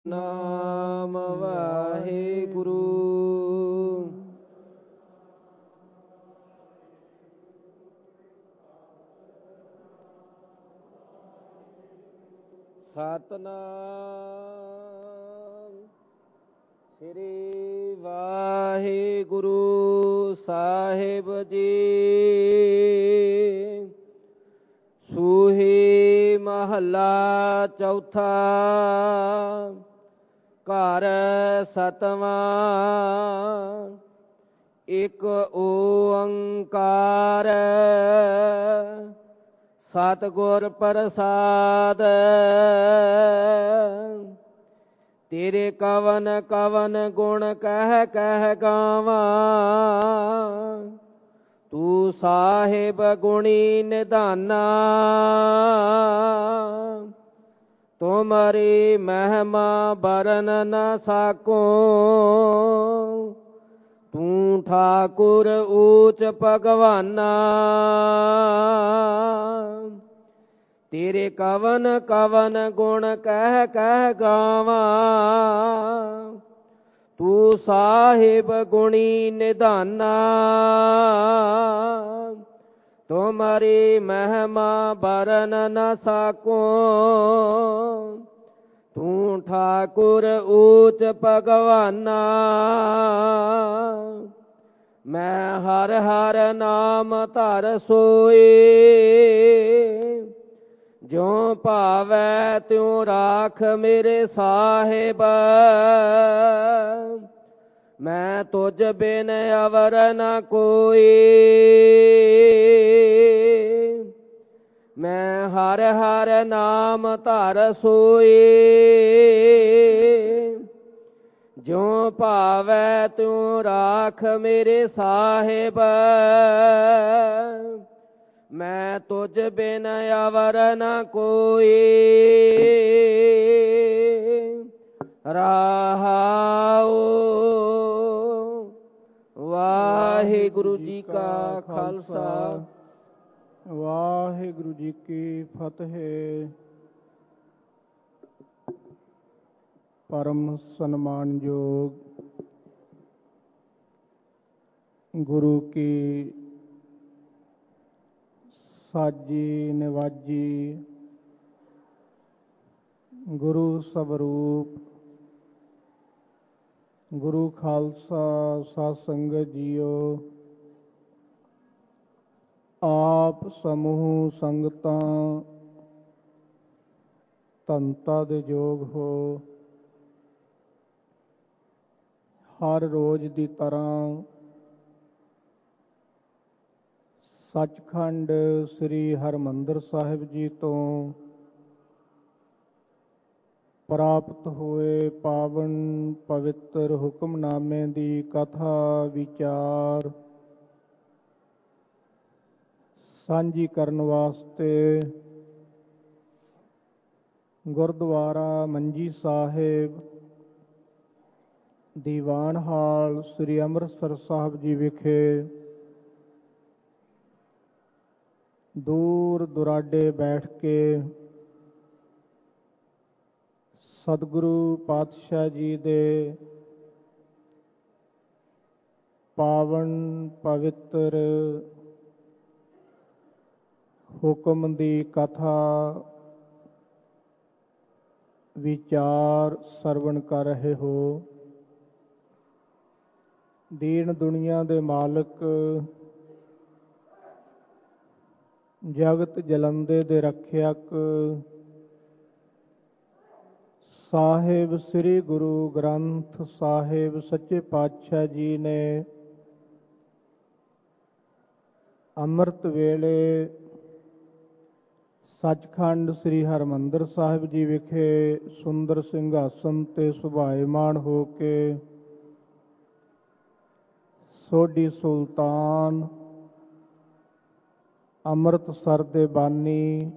ਨਾਮ ਵਾਹਿਗੁਰੂ। ਸਤਿਨਾਮ ਸ੍ਰੀ ਵਾਹਿਗੁਰੂ ਸਾਹਿਬ ਜੀ। ਸੂਹੀ ਮਹੱਲਾ ਚੌਥਾ। ਘਰ ਸਤਵਾਂ। ਇਕ ਓੰਕਾਰ ਸਤਿਗੁਰ ਪ੍ਰਸਾਦ। ਤੇਰੇ ਕਵਨ ਕਵਨ ਗੁਣ ਕਹਿ ਕਹਿ ਗਾਵਾਂ। ਤੂੰ ਸਾਹਿਬ ਗੁਣੀ ਨਿਧਾਨਾ। ਤੁਮਰੀ ਮਹਿਮਾ ਬਰਨ ਨ ਸਾਕੋ। ਤੂੰ ਠਾਕੁਰ ਊਚ ਭਗਵਾਨਾ। ਤੇਰੇ ਕਵਨ ਕਵਨ ਗੁਣ ਕਹਿ ਕਹਿ ਗਾਵਾਂ। ਤੂੰ ਸਾਹਿਬ ਗੁਣੀ ਨਿਧਾਨਾ। ਤੁਮਰੀ ਮਹਿਮਾ ਬਰਨ ਨ ਸਾਕੋ। ਤੂੰ ਠਾਕੁਰ ਊਚ ਭਗਵਾਨਾ। ਮੈਂ ਹਰ ਹਰ ਨਾਮ ਧਰ ਸੋਈ। ਜਿਉ ਭਾਵੈ ਤਿਉ ਰਾਖ ਮੇਰੇ ਸਾਹਿਬ। ਮੈਂ ਤੁਝ ਬਿਨ ਅਵਰ ਨ ਕੋਈ। ਮੈਂ ਹਰ ਹਰ ਨਾਮ ਧਰ ਸੋਈ। ਜਿਉ ਭਾਵੈ ਤਿਉ ਰਾਖ ਮੇਰੇ ਸਾਹਿਬ। ਮੈਂ ਤੁਝ ਬਿਨ ਅਵਰ ਨ ਕੋਈ। ਰਹਾਉ। ਵਾਹਿਗੁਰੂ ਜੀ ਕਾ ਖਾਲਸਾ ਵਾਹਿਗੁਰੂ ਜੀ ਕੀ ਫਤਿਹ। ਪਰਮ ਸਨਮਾਨਯੋਗ ਗੁਰੂ ਕੀ ਸਾਜੀ ਨਿਵਾਜੀ ਗੁਰੂ ਸਵਰੂਪ ਗੁਰੂ ਖਾਲਸਾ ਸਾਧ ਸੰਗਤ ਜੀਓ। ਆਪ ਸਮੂਹ ਸੰਗਤਾਂ ਧੰਤਾ ਦੇ ਯੋਗ ਹੋ। ਹਰ ਰੋਜ਼ ਦੀ ਤਰ੍ਹਾਂ ਸੱਚਖੰਡ ਸ੍ਰੀ ਹਰਿਮੰਦਰ ਸਾਹਿਬ ਜੀ ਤੋਂ ਪ੍ਰਾਪਤ ਹੋਏ ਪਾਵਨ ਪਵਿੱਤਰ ਹੁਕਮਨਾਮੇ ਦੀ ਕਥਾ ਵਿਚਾਰ ਸਾਂਝੀ ਕਰਨ ਵਾਸਤੇ ਗੁਰਦੁਆਰਾ ਮੰਜੀ ਸਾਹਿਬ ਦੀਵਾਨ ਹਾਲ ਸ੍ਰੀ ਅੰਮ੍ਰਿਤਸਰ ਸਾਹਿਬ ਜੀ ਵਿਖੇ ਦੂਰ ਦੁਰਾਡੇ ਬੈਠ ਕੇ ਸਤਿਗੁਰੂ ਪਾਤਸ਼ਾਹ ਜੀ ਦੇ ਪਾਵਨ ਪਵਿੱਤਰ ਹੁਕਮ ਦੀ ਕਥਾ ਵਿਚਾਰ ਸਰਵਣ ਕਰ ਰਹੇ ਹੋ। ਦੀਨ ਦੁਨੀਆ ਦੇ ਮਾਲਕ ਜਗਤ ਜਲੰਦੇ ਦੇ ਰੱਖਿਅਕ ਸਾਹਿਬ ਸ੍ਰੀ ਗੁਰੂ ਗ੍ਰੰਥ ਸਾਹਿਬ ਸੱਚੇ ਪਾਤਸ਼ਾਹ ਜੀ ਨੇ ਅੰਮ੍ਰਿਤ ਵੇਲੇ ਸੱਚਖੰਡ ਸ੍ਰੀ ਹਰਿਮੰਦਰ ਸਾਹਿਬ ਜੀ ਵਿਖੇ ਸੁੰਦਰ ਸਿੰਘਾਸਨ ਤੇ ਸੁਭਾਇਮਾਨ ਹੋ ਕੇ ਸੋਢੀ ਸੁਲਤਾਨ ਅੰਮ੍ਰਿਤਸਰ ਦੇ ਬਾਨੀ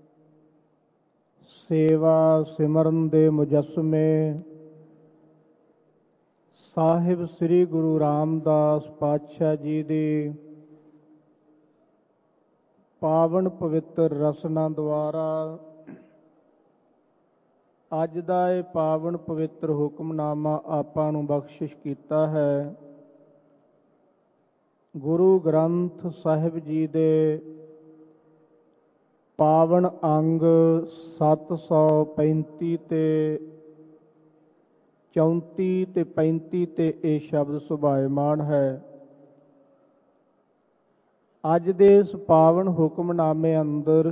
ਸੇਵਾ ਸਿਮਰਨ ਦੇ ਮੁਜੱਸਮੇ ਸਾਹਿਬ ਸ੍ਰੀ ਗੁਰੂ ਰਾਮਦਾਸ ਪਾਤਸ਼ਾਹ ਜੀ ਦੀ ਪਾਵਨ ਪਵਿੱਤਰ ਰਸਨਾ ਦੁਆਰਾ ਅੱਜ ਦਾ ਇਹ ਪਾਵਨ ਪਵਿੱਤਰ ਹੁਕਮਨਾਮਾ ਆਪਾਂ ਨੂੰ ਬਖਸ਼ਿਸ਼ ਕੀਤਾ ਹੈ ਗੁਰੂ ਗ੍ਰੰਥ ਸਾਹਿਬ ਜੀ ਦੇ ਪਾਵਨ ਅੰਗ 735 ਤੇ 34 ਤੇ 35 ਤੇ ਇਹ ਸ਼ਬਦ ਸੁਭਾਇਮਾਨ ਹੈ। ਅੱਜ ਦੇ ਇਸ ਪਾਵਨ ਹੁਕਮਨਾਮੇ ਅੰਦਰ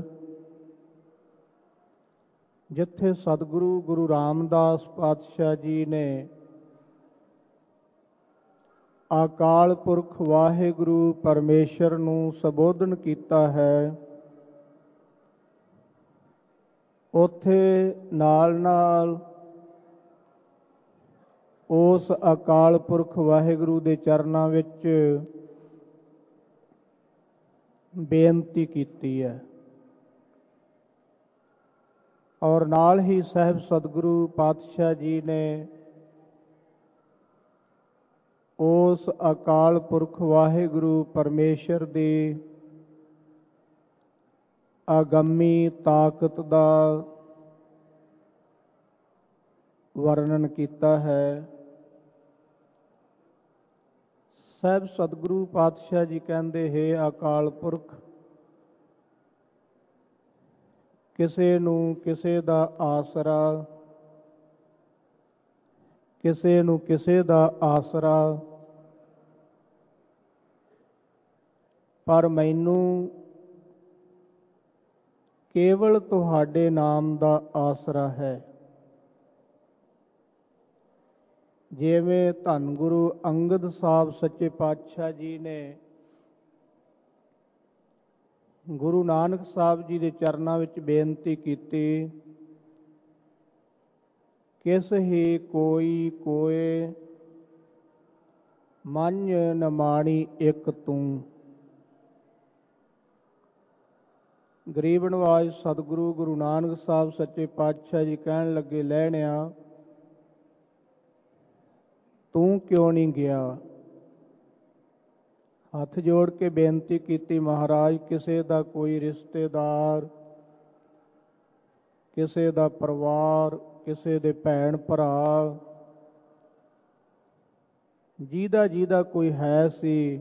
ਜਿੱਥੇ ਸਤਿਗੁਰੂ ਗੁਰੂ ਰਾਮਦਾਸ ਪਾਤਸ਼ਾਹ ਜੀ ਨੇ ਅਕਾਲ ਪੁਰਖ ਵਾਹਿਗੁਰੂ ਪਰਮੇਸ਼ਰ ਨੂੰ ਸੰਬੋਧਨ ਕੀਤਾ ਹੈ, ਉੱਥੇ ਨਾਲ ਉਸ ਅਕਾਲ ਪੁਰਖ ਵਾਹਿਗੁਰੂ ਦੇ ਚਰਨਾਂ ਵਿੱਚ ਬੇਨਤੀ ਕੀਤੀ ਹੈ ਔਰ ਨਾਲ ਹੀ ਸਾਹਿਬ ਸਤਿਗੁਰੂ ਪਾਤਸ਼ਾਹ ਜੀ ਨੇ ਉਸ ਅਕਾਲ ਪੁਰਖ ਵਾਹਿਗੁਰੂ ਪਰਮੇਸ਼ਰ ਦੀ ਅਗੰਮੀ ਤਾਕਤ ਦਾ ਵਰਣਨ ਕੀਤਾ ਹੈ। ਸਾਹਿਬ ਸਤਿਗੁਰੂ ਪਾਤਸ਼ਾਹ ਜੀ ਕਹਿੰਦੇ ਹੈ ਅਕਾਲ ਪੁਰਖ ਕਿਸੇ ਨੂੰ ਕਿਸੇ ਦਾ ਆਸਰਾ, ਕਿਸੇ ਨੂੰ ਕਿਸੇ ਦਾ ਆਸਰਾ, ਪਰ ਮੈਨੂੰ ਕੇਵਲ ਤੁਹਾਡੇ ਨਾਮ ਦਾ ਆਸਰਾ ਹੈ। ਜਿਵੇਂ ਧੰਨ ਗੁਰੂ ਅੰਗਦ ਸਾਹਿਬ ਸੱਚੇ ਪਾਤਸ਼ਾਹ ਜੀ ਨੇ ਗੁਰੂ ਨਾਨਕ ਸਾਹਿਬ ਜੀ ਦੇ ਚਰਨਾਂ ਵਿੱਚ ਬੇਨਤੀ ਕੀਤੀ, ਕਿਸ ਹੀ ਕੋਈ ਕੋਏ ਮੰਝ ਨ ਮਾਣੀ ਇੱਕ ਤੂੰ। ਗਰੀਬ ਨਵਾਜ ਸਤਿਗੁਰੂ ਗੁਰੂ ਨਾਨਕ ਸਾਹਿਬ ਸੱਚੇ ਪਾਤਸ਼ਾਹ ਜੀ ਕਹਿਣ ਲੱਗੇ, ਲੈਣਿਆ ਤੂੰ ਕਿਉਂ ਨਹੀਂ ਗਿਆ? ਹੱਥ ਜੋੜ ਕੇ ਬੇਨਤੀ ਕੀਤੀ, ਮਹਾਰਾਜ ਕਿਸੇ ਦਾ ਕੋਈ ਰਿਸ਼ਤੇਦਾਰ, ਕਿਸੇ ਦਾ ਪਰਿਵਾਰ, ਕਿਸੇ ਦੇ ਭੈਣ ਭਰਾ, ਜਿਹਦਾ ਕੋਈ ਹੈ ਸੀ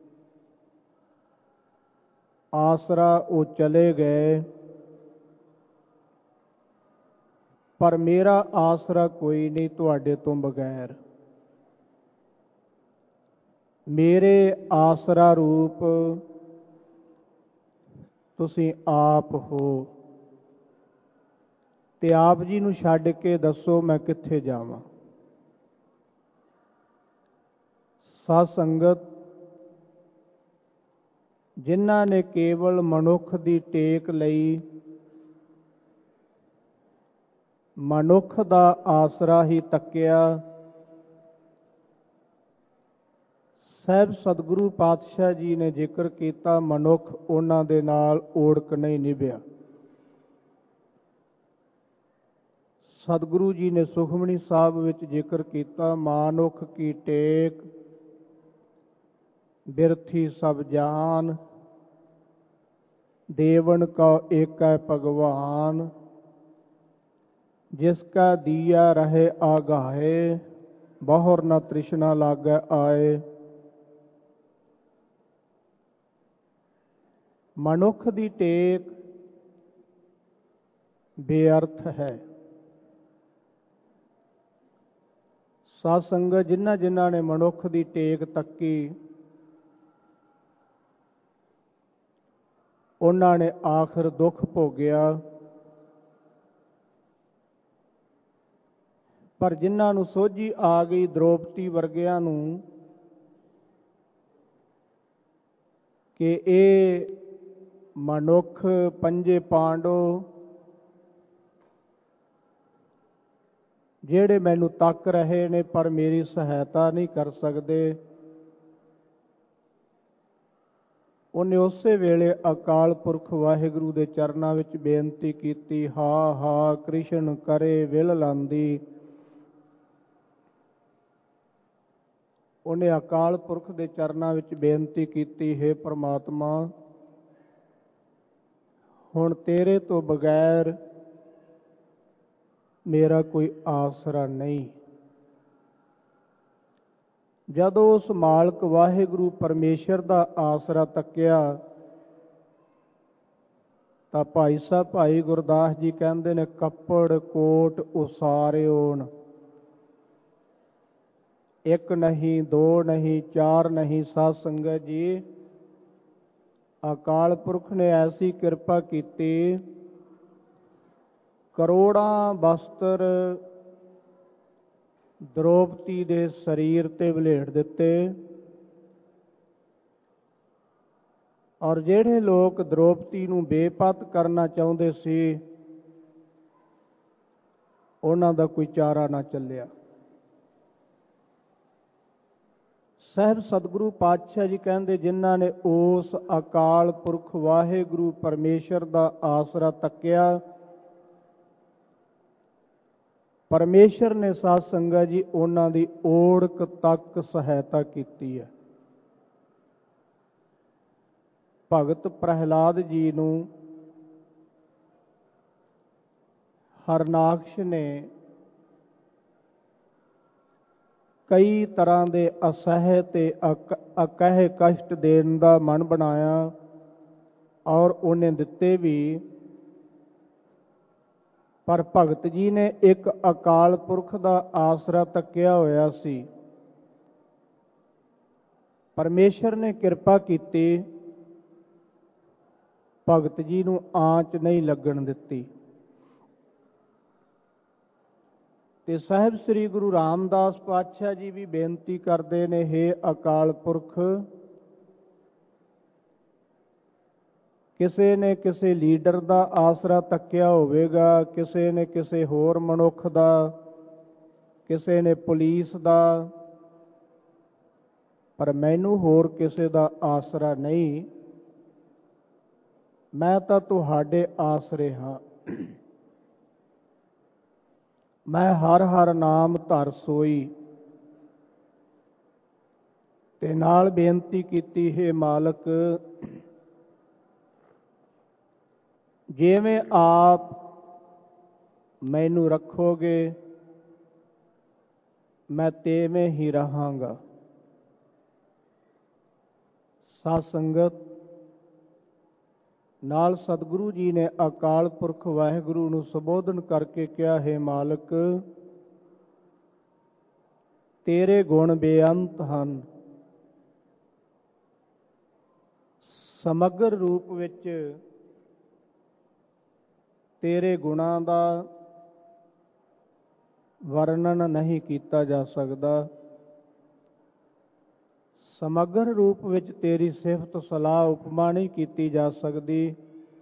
ਆਸਰਾ, ਉਹ ਚਲੇ ਗਏ, ਪਰ ਮੇਰਾ ਆਸਰਾ ਕੋਈ ਨਹੀਂ ਤੁਹਾਡੇ ਤੋਂ ਬਗੈਰ। ਮੇਰੇ ਆਸਰਾ ਰੂਪ ਤੁਸੀਂ ਆਪ ਹੋ, ਤੇ ਆਪ ਜੀ ਨੂੰ ਛੱਡ ਕੇ ਦੱਸੋ ਮੈਂ ਕਿੱਥੇ ਜਾਵਾਂ। ਸਾਧ ਸੰਗਤ, ਜਿਨ੍ਹਾਂ ਨੇ ਕੇਵਲ ਮਨੁੱਖ ਦੀ ਟੇਕ ਲਈ, ਮਨੁੱਖ ਦਾ ਆਸਰਾ ਹੀ ਤੱਕਿਆ, ਸਾਹਿਬ ਸਤਿਗੁਰੂ ਪਾਤਸ਼ਾਹ ਜੀ ਨੇ ਜ਼ਿਕਰ ਕੀਤਾ ਮਨੁੱਖ ਉਹਨਾਂ ਦੇ ਨਾਲ ਓੜਕ ਨਹੀਂ ਨਿਭਿਆ। ਸਤਿਗੁਰੂ ਜੀ ਨੇ ਸੁਖਮਨੀ ਸਾਹਿਬ ਵਿੱਚ ਜ਼ਿਕਰ ਕੀਤਾ, ਮਾਨੁਖ ਕੀ ਟੇਕ ਬਿਰਥੀ ਸਭ ਜਾਨ, ਦੇਵਨ ਕਾ ਏਕੈ ਭਗਵਾਨ, ਜਿਸ ਕਾ ਦੀਆ ਰਹੇ ਆਗਾਏ, ਬਹੁਰ ਨ ਤ੍ਰਿਸ਼ਨਾ ਲਾਗੈ ਆਏ। ਮਨੁੱਖ ਦੀ ਟੇਕ ਬੇਅਰਥ ਹੈ। ਸਾਧ ਸੰਗਤ, ਜਿਨ੍ਹਾਂ ਨੇ ਮਨੁੱਖ ਦੀ ਟੇਕ ਤੱਕੀ, ਉਹਨਾਂ ਨੇ ਆਖਰ ਦੁੱਖ ਭੋਗਿਆ, ਪਰ ਜਿਨ੍ਹਾਂ ਨੂੰ ਸੋਝੀ ਆ ਗਈ, ਦ੍ਰੋਪਦੀ ਵਰਗਿਆਂ ਨੂੰ, ਕਿ ਇਹ ਮਨੁੱਖ ਪੰਜੇ ਪਾਂਡੋ ਜਿਹੜੇ ਮੈਨੂੰ ਤੱਕ ਰਹੇ ਨੇ ਪਰ ਮੇਰੀ ਸਹਾਇਤਾ ਨਹੀਂ ਕਰ ਸਕਦੇ, ਉਹਨੇ ਉਸੇ ਵੇਲੇ ਅਕਾਲ ਪੁਰਖ ਵਾਹਿਗੁਰੂ ਦੇ ਚਰਨਾਂ ਵਿੱਚ ਬੇਨਤੀ ਕੀਤੀ, ਹਾ ਹਾ ਕ੍ਰਿਸ਼ਨ ਕਰੇ ਵਿਲ ਲਾਂਦੀ। ਉਹਨੇ ਅਕਾਲ ਪੁਰਖ ਦੇ ਚਰਨਾਂ ਵਿੱਚ ਬੇਨਤੀ ਕੀਤੀ, ਹੇ ਪ੍ਰਮਾਤਮਾ, ਹੁਣ ਤੇਰੇ ਤੋਂ ਬਗੈਰ ਮੇਰਾ ਕੋਈ ਆਸਰਾ ਨਹੀਂ। ਜਦੋਂ ਉਸ ਮਾਲਕ ਵਾਹਿਗੁਰੂ ਪਰਮੇਸ਼ਰ ਦਾ ਆਸਰਾ ਤੱਕਿਆ ਤਾਂ ਭਾਈ ਸਾਹਿਬ ਭਾਈ ਗੁਰਦਾਸ ਜੀ ਕਹਿੰਦੇ ਨੇ, ਕੱਪੜ ਕੋਟ ਉਸਾਰਿਓਣ, ਇੱਕ ਨਹੀਂ, ਦੋ ਨਹੀਂ, ਚਾਰ ਨਹੀਂ। ਸਾਧ ਸੰਗਤ ਜੀ, ਅਕਾਲ ਪੁਰਖ ਨੇ ਐਸੀ ਕਿਰਪਾ ਕੀਤੀ, ਕਰੋੜਾਂ ਵਸਤਰ ਦ੍ਰੋਪਦੀ ਦੇ ਸਰੀਰ ਤੇ ਵਲੇਟ ਦਿੱਤੇ। ਔਰ ਜਿਹੜੇ ਲੋਕ ਦ੍ਰੋਪਦੀ ਨੂੰ ਬੇਪਤ ਕਰਨਾ ਚਾਹੁੰਦੇ ਸੀ, ਉਹਨਾਂ ਦਾ ਕੋਈ ਚਾਰਾ ਨਾ ਚੱਲਿਆ। ਸਾਹਿਬ ਸਤਿਗੁਰੂ ਪਾਤਸ਼ਾਹ ਜੀ ਕਹਿੰਦੇ, ਜਿਨ੍ਹਾਂ ਨੇ ਉਸ ਅਕਾਲ ਪੁਰਖ ਵਾਹਿਗੁਰੂ ਪਰਮੇਸ਼ਰ ਦਾ ਆਸਰਾ ਤੱਕਿਆ, ਪਰਮੇਸ਼ਰ ਨੇ ਸਾਧ ਸੰਗਤ ਜੀ ਉਹਨਾਂ ਦੀ ਓੜਕ ਤੱਕ ਸਹਾਇਤਾ ਕੀਤੀ ਹੈ। ਭਗਤ ਪ੍ਰਹਿਲਾਦ ਜੀ ਨੂੰ ਹਰਨਾਕਸ਼ ਨੇ ਕਈ ਤਰ੍ਹਾਂ ਦੇ ਅਸਹਿ ਤੇ ਅਕਹਿ ਕਸ਼ਟ ਦੇਣ ਦਾ ਮਨ ਬਣਾਇਆ, ਔਰ ਉਹਨੇ ਦਿੱਤੇ ਵੀ। ਪਰ ਭਗਤ ਜੀ ਨੇ ਇੱਕ ਅਕਾਲ ਪੁਰਖ ਦਾ ਆਸਰਾ ਤੱਕਿਆ ਹੋਇਆ ਸੀ। ਪਰਮੇਸ਼ਰ ਨੇ ਕਿਰਪਾ ਕੀਤੀ, ਭਗਤ ਜੀ ਨੂੰ ਆਂਚ ਨਹੀਂ ਲੱਗਣ ਦਿੱਤੀ। ਤੇ ਸਾਹਿਬ ਸ੍ਰੀ ਗੁਰੂ ਰਾਮਦਾਸ ਪਾਤਸ਼ਾਹ ਜੀ ਵੀ ਬੇਨਤੀ ਕਰਦੇ ਨੇ, ਹੇ ਅਕਾਲ ਪੁਰਖ, ਕਿਸੇ ਨੇ ਕਿਸੇ ਲੀਡਰ ਦਾ ਆਸਰਾ ਤੱਕਿਆ ਹੋਵੇਗਾ, ਕਿਸੇ ਨੇ ਕਿਸੇ ਹੋਰ ਮਨੁੱਖ ਦਾ, ਕਿਸੇ ਨੇ ਪੁਲਿਸ ਦਾ, ਪਰ ਮੈਨੂੰ ਹੋਰ ਕਿਸੇ ਦਾ ਆਸਰਾ ਨਹੀਂ। ਮੈਂ ਤਾਂ ਤੁਹਾਡੇ ਆਸਰੇ ਹਾਂ। ਮੈਂ ਹਰ ਹਰ ਨਾਮ ਧਰ ਸੋਈ। ਤੇ ਨਾਲ ਬੇਨਤੀ ਕੀਤੀ, ਹੈ ਮਾਲਕ, ਜਿਵੇਂ ਆਪ ਮੈਨੂੰ ਰੱਖੋਗੇ, ਮੈਂ ਤਿਵੇਂ ਹੀ ਰਹਾਂਗਾ। ਸਾਧ ਸੰਗਤ, ਨਾਲ ਸਤਿਗੁਰੂ ਜੀ ਨੇ ਅਕਾਲ ਪੁਰਖ ਵਾਹਿਗੁਰੂ ਨੂੰ ਸੰਬੋਧਨ ਕਰਕੇ ਕਿਹਾ, ਹੈ ਮਾਲਕ, ਤੇਰੇ ਗੁਣ ਬੇਅੰਤ ਹਨ। ਸਮਗਰ ਰੂਪ ਵਿੱਚ ਤੇਰੇ ਗੁਣਾਂ ਦਾ ਵਰਣਨ ਨਹੀਂ ਕੀਤਾ ਜਾ ਸਕਦਾ। ਸਮਗਰ ਰੂਪ ਵਿੱਚ ਤੇਰੀ ਸਿਫਤ ਸਲਾਹ ਉਪਮਾ ਨਹੀਂ ਕੀਤੀ ਜਾ ਸਕਦੀ,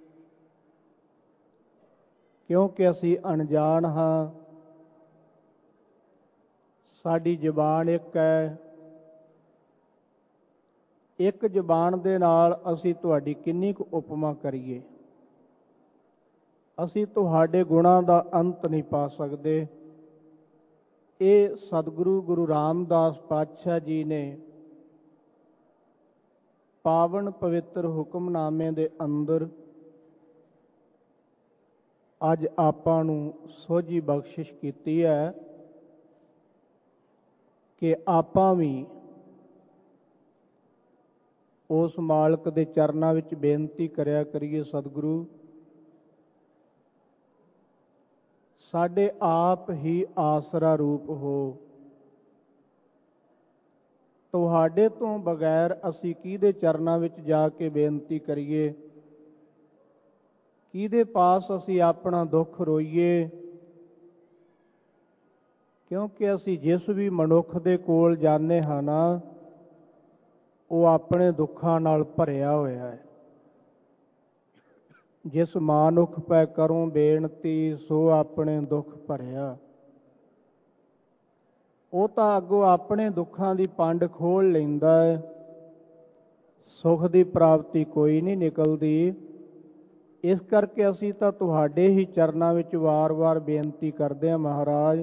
ਕਿਉਂਕਿ ਅਸੀਂ ਅਣਜਾਣ ਹਾਂ। ਸਾਡੀ ਜ਼ੁਬਾਨ ਇੱਕ ਹੈ, ਇੱਕ ਜ਼ੁਬਾਨ ਦੇ ਨਾਲ ਅਸੀਂ ਤੁਹਾਡੀ ਕਿੰਨੀ ਕੁ ਉਪਮਾ ਕਰੀਏ। ਅਸੀਂ ਤੁਹਾਡੇ ਗੁਣਾਂ ਦਾ ਅੰਤ ਨਹੀਂ ਪਾ ਸਕਦੇ। ਇਹ ਸਤਿਗੁਰੂ ਗੁਰੂ ਰਾਮਦਾਸ ਪਾਤਸ਼ਾਹ ਜੀ ਨੇ ਪਾਵਨ ਪਵਿੱਤਰ ਹੁਕਮਨਾਮੇ ਦੇ ਅੰਦਰ ਅੱਜ ਆਪਾਂ ਨੂੰ ਸੋਝੀ ਬਖਸ਼ਿਸ਼ ਕੀਤੀ ਹੈ ਕਿ ਆਪਾਂ ਵੀ ਉਸ ਮਾਲਕ ਦੇ ਚਰਨਾਂ ਵਿੱਚ ਬੇਨਤੀ ਕਰਿਆ ਕਰੀਏ, ਸਤਿਗੁਰੂ, ਸਾਡੇ ਆਪ ਹੀ ਆਸਰਾ ਰੂਪ ਹੋ। ਤੁਹਾਡੇ ਤੋਂ ਬਗੈਰ ਅਸੀਂ ਕਿਹਦੇ ਚਰਨਾਂ ਵਿੱਚ ਜਾ ਕੇ ਬੇਨਤੀ ਕਰੀਏ, ਕਿਹਦੇ ਪਾਸ ਅਸੀਂ ਆਪਣਾ ਦੁੱਖ ਰੋਈਏ। ਕਿਉਂਕਿ ਅਸੀਂ ਜਿਸ ਵੀ ਮਨੁੱਖ ਦੇ ਕੋਲ ਜਾਂਦੇ ਹਾਂ ਨਾ, ਉਹ ਆਪਣੇ ਦੁੱਖਾਂ ਨਾਲ ਭਰਿਆ ਹੋਇਆ ਹੈ। ਜਿਸ ਮਾਨੁਖ ਪੈ ਕਰੂੰ ਬੇਨਤੀ, ਸੋ ਆਪਣੇ ਦੁੱਖ ਭਰਿਆ। ਉਹ ਤਾਂ ਅੱਗੋਂ ਆਪਣੇ ਦੁੱਖਾਂ ਦੀ ਪੰਡ ਖੋਲ ਲੈਂਦਾ ਹੈ, ਸੁੱਖ ਦੀ ਪ੍ਰਾਪਤੀ ਕੋਈ ਨਹੀਂ ਨਿਕਲਦੀ। ਇਸ ਕਰਕੇ ਅਸੀਂ ਤਾਂ ਤੁਹਾਡੇ ਹੀ ਚਰਨਾਂ ਵਿੱਚ ਵਾਰ-ਵਾਰ ਬੇਨਤੀ ਕਰਦੇ ਹਾਂ, ਮਹਾਰਾਜ,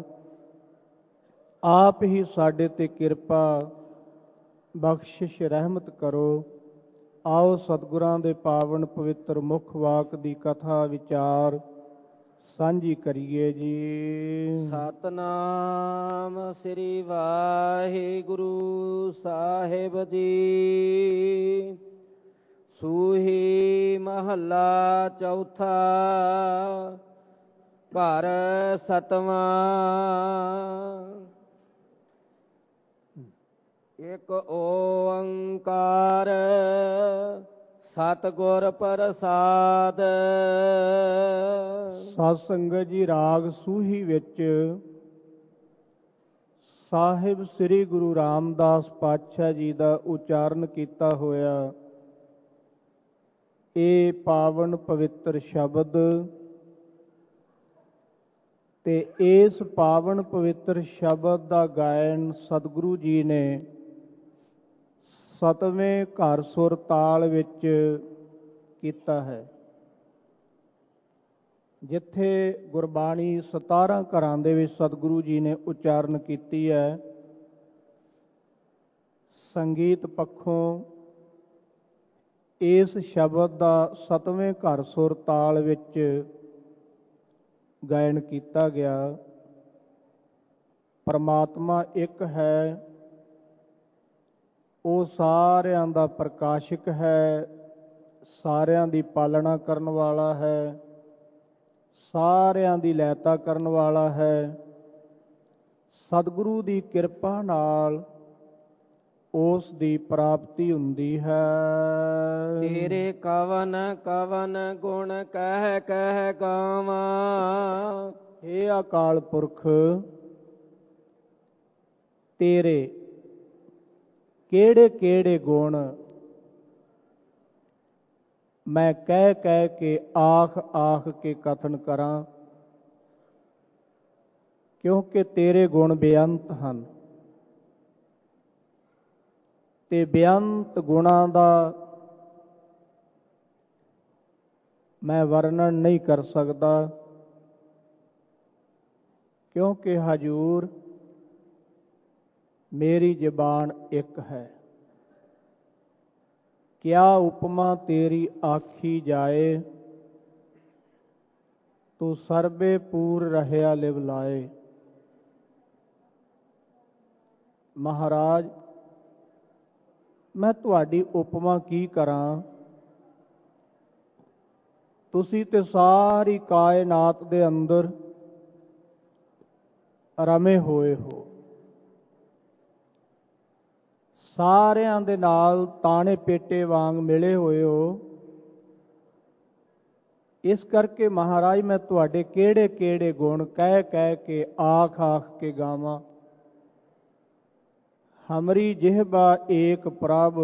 ਆਪ ਹੀ ਸਾਡੇ ਤੇ ਕਿਰਪਾ ਬਖਸ਼ਿਸ਼ ਰਹਿਮਤ ਕਰੋ। ਆਓ ਸਤਿਗੁਰਾਂ ਦੇ ਪਾਵਨ ਪਵਿੱਤਰ ਮੁਖ ਵਾਕ ਦੀ ਕਥਾ ਵਿਚਾਰ ਸਾਂਝੀ ਕਰੀਏ ਜੀ। ਸਤਨਾਮ ਸ੍ਰੀ ਵਾਹਿਗੁਰੂ ਸਾਹਿਬ ਜੀ। ਸੂਹੀ ਮਹੱਲਾ ਚੌਥਾ। ਘਰ ਸਤਵਾਂ। ਇੱਕ ਓੰਕਾਰ ਸਤਿਗੁਰ ਪ੍ਰਸਾਦ। ਸਾਧ ਸੰਗਤ ਜੀ, ਰਾਗ ਸੂਹੀ ਵਿੱਚ ਸਾਹਿਬ ਸ੍ਰੀ ਗੁਰੂ ਰਾਮਦਾਸ ਪਾਤਸ਼ਾਹ ਜੀ ਦਾ ਉਚਾਰਨ ਕੀਤਾ ਹੋਇਆ ਇਹ ਪਾਵਨ ਪਵਿੱਤਰ ਸ਼ਬਦ ਤੇ ਇਸ ਪਾਵਨ ਪਵਿੱਤਰ ਸ਼ਬਦ ਦਾ ਗਾਇਨ ਸਤਿਗੁਰੂ ਜੀ ਨੇ 7ਵੇਂ ਘਰ ਸੁਰ ਤਾਲ ਵਿੱਚ ਕੀਤਾ ਹੈ। ਜਿੱਥੇ ਗੁਰਬਾਣੀ 17 ਘਰਾਂ ਦੇ ਵਿੱਚ ਸਤਿਗੁਰੂ ਜੀ ਨੇ ਉਚਾਰਨ ਕੀਤੀ ਹੈ, ਸੰਗੀਤ ਪੱਖੋਂ ਇਸ ਸ਼ਬਦ ਦਾ 7ਵੇਂ ਘਰ ਸੁਰ ਤਾਲ ਵਿੱਚ ਗਾਇਨ ਕੀਤਾ ਗਿਆ। ਪਰਮਾਤਮਾ ਇੱਕ ਹੈ, ਉਹ ਸਾਰਿਆਂ ਦਾ ਪ੍ਰਕਾਸ਼ਕ ਹੈ, ਸਾਰਿਆਂ ਦੀ ਪਾਲਣਾ ਕਰਨ ਵਾਲਾ ਹੈ, ਸਾਰਿਆਂ ਦੀ ਲੈਤਾ ਕਰਨ ਵਾਲਾ ਹੈ। ਸਤਿਗੁਰੂ ਦੀ ਕਿਰਪਾ ਨਾਲ ਉਸ ਦੀ ਪ੍ਰਾਪਤੀ ਹੁੰਦੀ ਹੈ। ਤੇਰੇ ਕਵਨ ਕਵਨ ਗੁਣ ਕਹਿ ਕਹਿ ਗਾਵਾਂ। ਹੇ ਅਕਾਲ ਪੁਰਖ, ਤੇਰੇ ਕਿਹੜੇ ਕਿਹੜੇ ਗੁਣ ਮੈਂ ਕਹਿ ਕਹਿ ਕੇ ਆਖ ਆਖ ਕੇ ਕਥਨ ਕਰਾਂ, ਕਿਉਂਕਿ ਤੇਰੇ ਗੁਣ ਬੇਅੰਤ ਹਨ ਤੇ ਬੇਅੰਤ ਗੁਣਾਂ ਦਾ ਮੈਂ ਵਰਣਨ ਨਹੀਂ ਕਰ ਸਕਦਾ, ਕਿਉਂਕਿ ਹਜ਼ੂਰ ਮੇਰੀ ਜ਼ਬਾਨ ਇੱਕ ਹੈ। ਕਿਆ ਉਪਮਾ ਤੇਰੀ ਆਖੀ ਜਾਏ, ਤੂੰ ਸਰਬੇ ਪੂਰ ਰਹਿਆ ਲਿਵ ਲਾਏ। ਮਹਾਰਾਜ, ਮੈਂ ਤੁਹਾਡੀ ਉਪਮਾ ਕੀ ਕਰਾਂ? ਤੁਸੀਂ ਤੇ ਸਾਰੀ ਕਾਇਨਾਤ ਦੇ ਅੰਦਰ ਰਮੇ ਹੋਏ ਹੋ, ਸਾਰਿਆਂ ਦੇ ਨਾਲ ਤਾਣੇ ਪੇਟੇ ਵਾਂਗ ਮਿਲੇ ਹੋਏ ਹੋ। ਇਸ ਕਰਕੇ ਮਹਾਰਾਜ, ਮੈਂ ਤੁਹਾਡੇ ਕਿਹੜੇ ਕਿਹੜੇ ਗੁਣ ਕਹਿ ਕਹਿ ਕੇ ਆਖ ਆਖ ਕੇ ਗਾਵਾਂ। ਹਮਰੀ ਜਿਹਬਾ ਏਕ ਪ੍ਰਭ,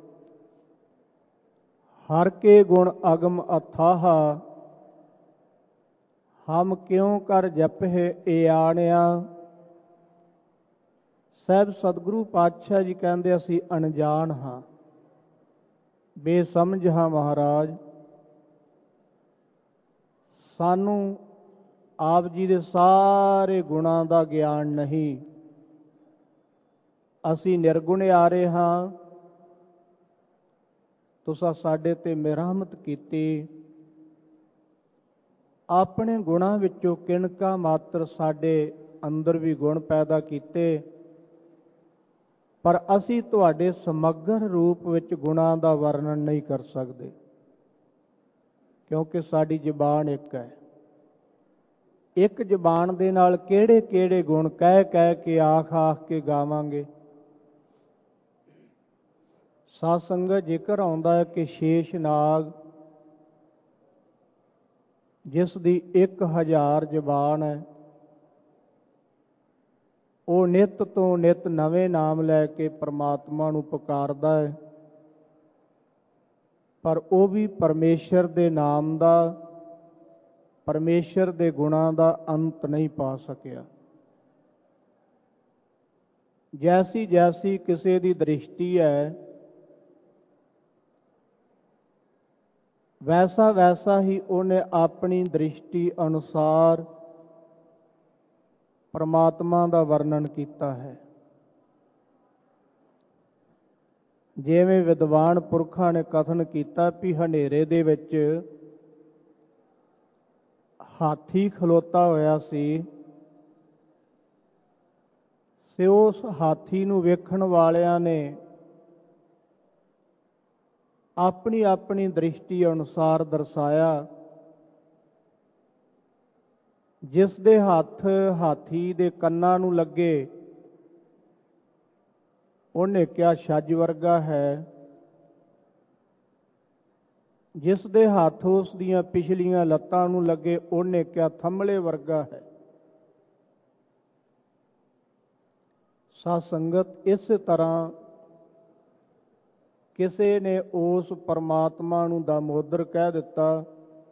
ਹਰ ਕੇ ਗੁਣ ਅਗਮ ਅਥਾਹਾ। ਹਮ ਕਿਉਂ ਕਰ ਜਪਹਿ ਏ ਆਣਿਆ। ਸਾਹਿਬ ਸਤਿਗੁਰੂ ਪਾਤਸ਼ਾਹ ਜੀ ਕਹਿੰਦੇ, ਅਸੀਂ ਅਣਜਾਣ ਹਾਂ, ਬੇਸਮਝ ਹਾਂ ਮਹਾਰਾਜ। ਸਾਨੂੰ ਆਪ ਜੀ ਦੇ ਸਾਰੇ ਗੁਣਾਂ ਦਾ ਗਿਆਨ ਨਹੀਂ। ਅਸੀਂ ਨਿਰਗੁਣਿਆਰੇ ਹਾਂ। ਤੁਸੀਂ ਸਾਡੇ ਤੇ ਮਿਹਰਮਤ ਕੀਤੀ। ਆਪਣੇ ਗੁਣਾਂ ਵਿੱਚੋਂ ਕਿਣਕਾ ਮਾਤਰ ਸਾਡੇ ਅੰਦਰ ਵੀ ਗੁਣ ਪੈਦਾ ਕੀਤੇ, ਪਰ ਅਸੀਂ ਤੁਹਾਡੇ ਸਮਗਰ ਰੂਪ ਵਿੱਚ ਗੁਣਾਂ ਦਾ ਵਰਣਨ ਨਹੀਂ ਕਰ ਸਕਦੇ, ਕਿਉਂਕਿ ਸਾਡੀ ਜ਼ਬਾਨ ਇੱਕ ਹੈ। ਇੱਕ ਜ਼ਬਾਨ ਦੇ ਨਾਲ ਕਿਹੜੇ ਕਿਹੜੇ ਗੁਣ ਕਹਿ ਕਹਿ ਕੇ ਆਖ ਆਖ ਕੇ ਗਾਵਾਂਗੇ। ਸਾਧ ਸੰਗਤ, ਜ਼ਿਕਰ ਆਉਂਦਾ ਹੈ ਕਿ ਸ਼ੇਸ਼ਨਾਗ, ਜਿਸ ਦੀ 1000 ਜ਼ਬਾਨ ਹੈ, ਉਹ ਨਿਤ ਤੋਂ ਨਿਤ ਨਵੇਂ ਨਾਮ ਲੈ ਕੇ ਪਰਮਾਤਮਾ ਨੂੰ ਪੁਕਾਰਦਾ ਹੈ, ਪਰ ਉਹ ਵੀ ਪਰਮੇਸ਼ਰ ਦੇ ਨਾਮ ਦਾ, ਪਰਮੇਸ਼ਰ ਦੇ ਗੁਣਾਂ ਦਾ ਅੰਤ ਨਹੀਂ ਪਾ ਸਕਿਆ। ਜੈਸੀ ਜੈਸੀ ਕਿਸੇ ਦੀ ਦ੍ਰਿਸ਼ਟੀ ਹੈ, ਵੈਸਾ ਵੈਸਾ ਹੀ ਉਹਨੇ ਆਪਣੀ ਦ੍ਰਿਸ਼ਟੀ ਅਨੁਸਾਰ ਪਰਮਾਤਮਾ ਦਾ ਵਰਣਨ ਕੀਤਾ ਹੈ। ਜਿਵੇਂ ਵਿਦਵਾਨ ਪੁਰਖਾਂ ਨੇ ਕਥਨ ਕੀਤਾ ਵੀ ਹਨੇਰੇ ਦੇ ਵਿੱਚ ਹਾਥੀ ਖਲੋਤਾ ਹੋਇਆ ਸੀ। ਤੇ ਉਸ ਹਾਥੀ ਨੂੰ ਵੇਖਣ ਵਾਲਿਆਂ ਨੇ ਆਪਣੀ ਆਪਣੀ ਦ੍ਰਿਸ਼ਟੀ ਅਨੁਸਾਰ ਦਰਸਾਇਆ। ਜਿਸ ਦੇ ਹੱਥ ਹਾਥੀ ਦੇ ਕੰਨਾਂ ਨੂੰ ਲੱਗੇ ਉਹਨੇ ਕਿਹਾ ਛੱਜ ਵਰਗਾ ਹੈ। ਜਿਸ ਦੇ ਹੱਥ ਉਸ ਦੀਆਂ ਪਿਛਲੀਆਂ ਲੱਤਾਂ ਨੂੰ ਲੱਗੇ ਉਹਨੇ ਕਿਹਾ ਥੰਮਲੇ ਵਰਗਾ ਹੈ। ਸਾਧ ਸੰਗਤ, ਇਸੇ ਤਰ੍ਹਾਂ ਕਿਸੇ ਨੇ ਉਸ ਪਰਮਾਤਮਾ ਨੂੰ ਦਾਮੋਦਰ ਕਹਿ ਦਿੱਤਾ,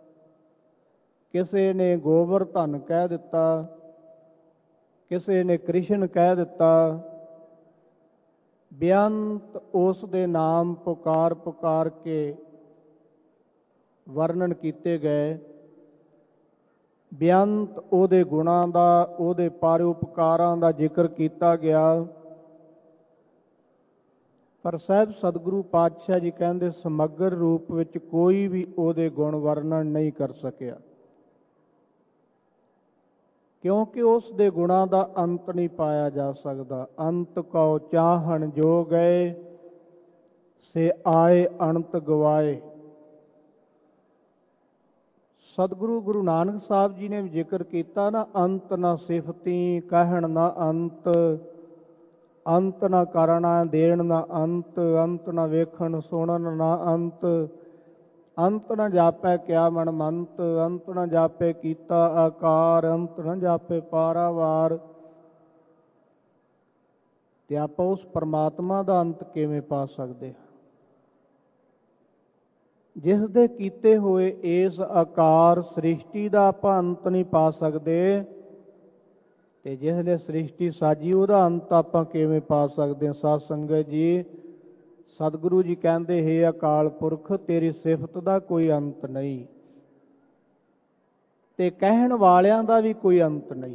ਕਿਸੇ ਨੇ ਗੋਵਰਧਨ ਕਹਿ ਦਿੱਤਾ, ਕਿਸੇ ਨੇ ਕ੍ਰਿਸ਼ਨ ਕਹਿ ਦਿੱਤਾ। ਬੇਅੰਤ ਉਸ ਦੇ ਨਾਮ ਪੁਕਾਰ ਪੁਕਾਰ ਕੇ ਵਰਣਨ ਕੀਤੇ ਗਏ। ਬੇਅੰਤ ਉਹਦੇ ਗੁਣਾਂ ਦਾ, ਉਹਦੇ ਪਰਉਪਕਾਰਾਂ ਦਾ ਜ਼ਿਕਰ ਕੀਤਾ ਗਿਆ। ਪਰ ਸਾਹਿਬ ਸਤਿਗੁਰੂ ਪਾਤਸ਼ਾਹ ਜੀ ਕਹਿੰਦੇ ਸਮਗਰ ਰੂਪ ਵਿੱਚ ਕੋਈ ਵੀ ਉਹਦੇ ਗੁਣ ਵਰਣਨ ਨਹੀਂ ਕਰ ਸਕਿਆ, ਕਿਉਂਕਿ ਉਸ ਦੇ ਗੁਣਾਂ ਦਾ ਅੰਤ ਨਹੀਂ ਪਾਇਆ ਜਾ ਸਕਦਾ। ਅੰਤ ਕਉ ਚਾਹਣ ਜੋ ਗਏ, ਸੇ ਆਏ ਅਨੰਤ ਗਵਾਏ। ਸਤਿਗੁਰੂ ਗੁਰੂ ਨਾਨਕ ਸਾਹਿਬ ਜੀ ਨੇ ਜ਼ਿਕਰ ਕੀਤਾ ਨਾ, ਅੰਤ ਨਾ ਸਿਫਤੀ ਕਹਿਣ ਨਾ ਅੰਤ, ਅੰਤ ਨਾ ਕਰਨਾ ਦੇਣ ਨਾ ਅੰਤ, ਅੰਤ ਨਾ ਵੇਖਣ ਸੁਣਨ ਨਾ ਅੰਤ, ਅੰਤ ਨਾ ਜਾਪੈ ਕਿਆ ਮਨਮੰਤ, ਅੰਤ ਨਾ ਜਾਪੇ ਕੀਤਾ ਆਕਾਰ, ਅੰਤ ਨਾ ਜਾਪੇ ਪਾਰਾਵਾਰ। ਤੇ ਆਪਾਂ ਉਸ ਪਰਮਾਤਮਾ ਦਾ ਅੰਤ ਕਿਵੇਂ ਪਾ ਸਕਦੇ ਹਾਂ, ਜਿਸ ਦੇ ਕੀਤੇ ਹੋਏ ਇਸ ਆਕਾਰ ਸ੍ਰਿਸ਼ਟੀ ਦਾ ਆਪਾਂ ਅੰਤ ਨਹੀਂ ਪਾ ਸਕਦੇ, ਤੇ ਜਿਸ ਨੇ ਸ੍ਰਿਸ਼ਟੀ ਸਾਜੀ ਉਹਦਾ ਅੰਤ ਆਪਾਂ ਕਿਵੇਂ ਪਾ ਸਕਦੇ ਹਾਂ। ਸਾਧ ਸੰਗਤ ਜੀ, ਸਤਿਗੁਰੂ ਜੀ ਕਹਿੰਦੇ ਹੈ ਅਕਾਲ ਪੁਰਖ ਤੇਰੀ ਸਿਫਤ ਦਾ ਕੋਈ ਅੰਤ ਨਹੀਂ, ਤੇ ਕਹਿਣ ਵਾਲਿਆਂ ਦਾ ਵੀ ਕੋਈ ਅੰਤ ਨਹੀਂ।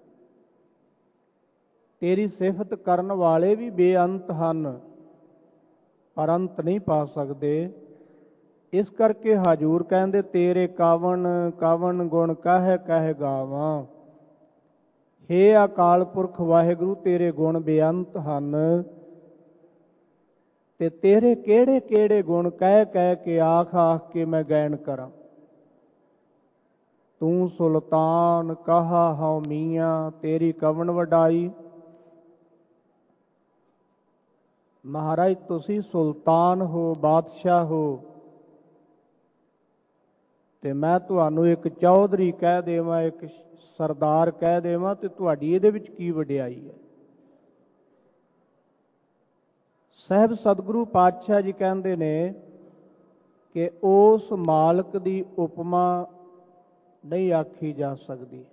ਤੇਰੀ ਸਿਫਤ ਕਰਨ ਵਾਲੇ ਵੀ ਬੇਅੰਤ ਹਨ, ਪਰ ਅੰਤ ਨਹੀਂ ਪਾ ਸਕਦੇ। ਇਸ ਕਰਕੇ ਹਜੂਰ ਕਹਿੰਦੇ ਤੇਰੇ ਕਾਵਣ ਕਾਵਣ ਗੁਣ ਕਹਿ ਕਹਿ ਗਾਵਾਂ। ਹੇ ਅਕਾਲ ਪੁਰਖ ਵਾਹਿਗੁਰੂ, ਤੇਰੇ ਗੁਣ ਬੇਅੰਤ ਹਨ, ਤੇ ਤੇਰੇ ਕਿਹੜੇ ਕਿਹੜੇ ਗੁਣ ਕਹਿ ਕਹਿ ਕੇ ਆਖ ਆਖ ਕੇ ਮੈਂ ਗਾਇਨ ਕਰਾਂ। ਤੂੰ ਸੁਲਤਾਨ ਕਹਾ ਹਉ ਮੀਆਂ, ਤੇਰੀ ਕਵਣ ਵਡਾਈ। ਮਹਾਰਾਜ ਤੁਸੀਂ ਸੁਲਤਾਨ ਹੋ, ਬਾਦਸ਼ਾਹ ਹੋ, ਤੇ ਮੈਂ ਤੁਹਾਨੂੰ ਇੱਕ ਚੌਧਰੀ ਕਹਿ ਦੇਵਾਂ, ਇੱਕ ਸਰਦਾਰ ਕਹਿ ਦੇਵਾਂ, ਤੇ ਤੁਹਾਡੀ ਇਹਦੇ ਵਿੱਚ ਕੀ ਵਡਿਆਈ ਹੈ। ਸਾਹਿਬ ਸਤਿਗੁਰੂ ਪਾਤਸ਼ਾਹ ਜੀ ਕਹਿੰਦੇ ਨੇ ਕਿ ਉਸ ਮਾਲਕ ਦੀ ਉਪਮਾ ਨਹੀਂ ਆਖੀ ਜਾ ਸਕਦੀ।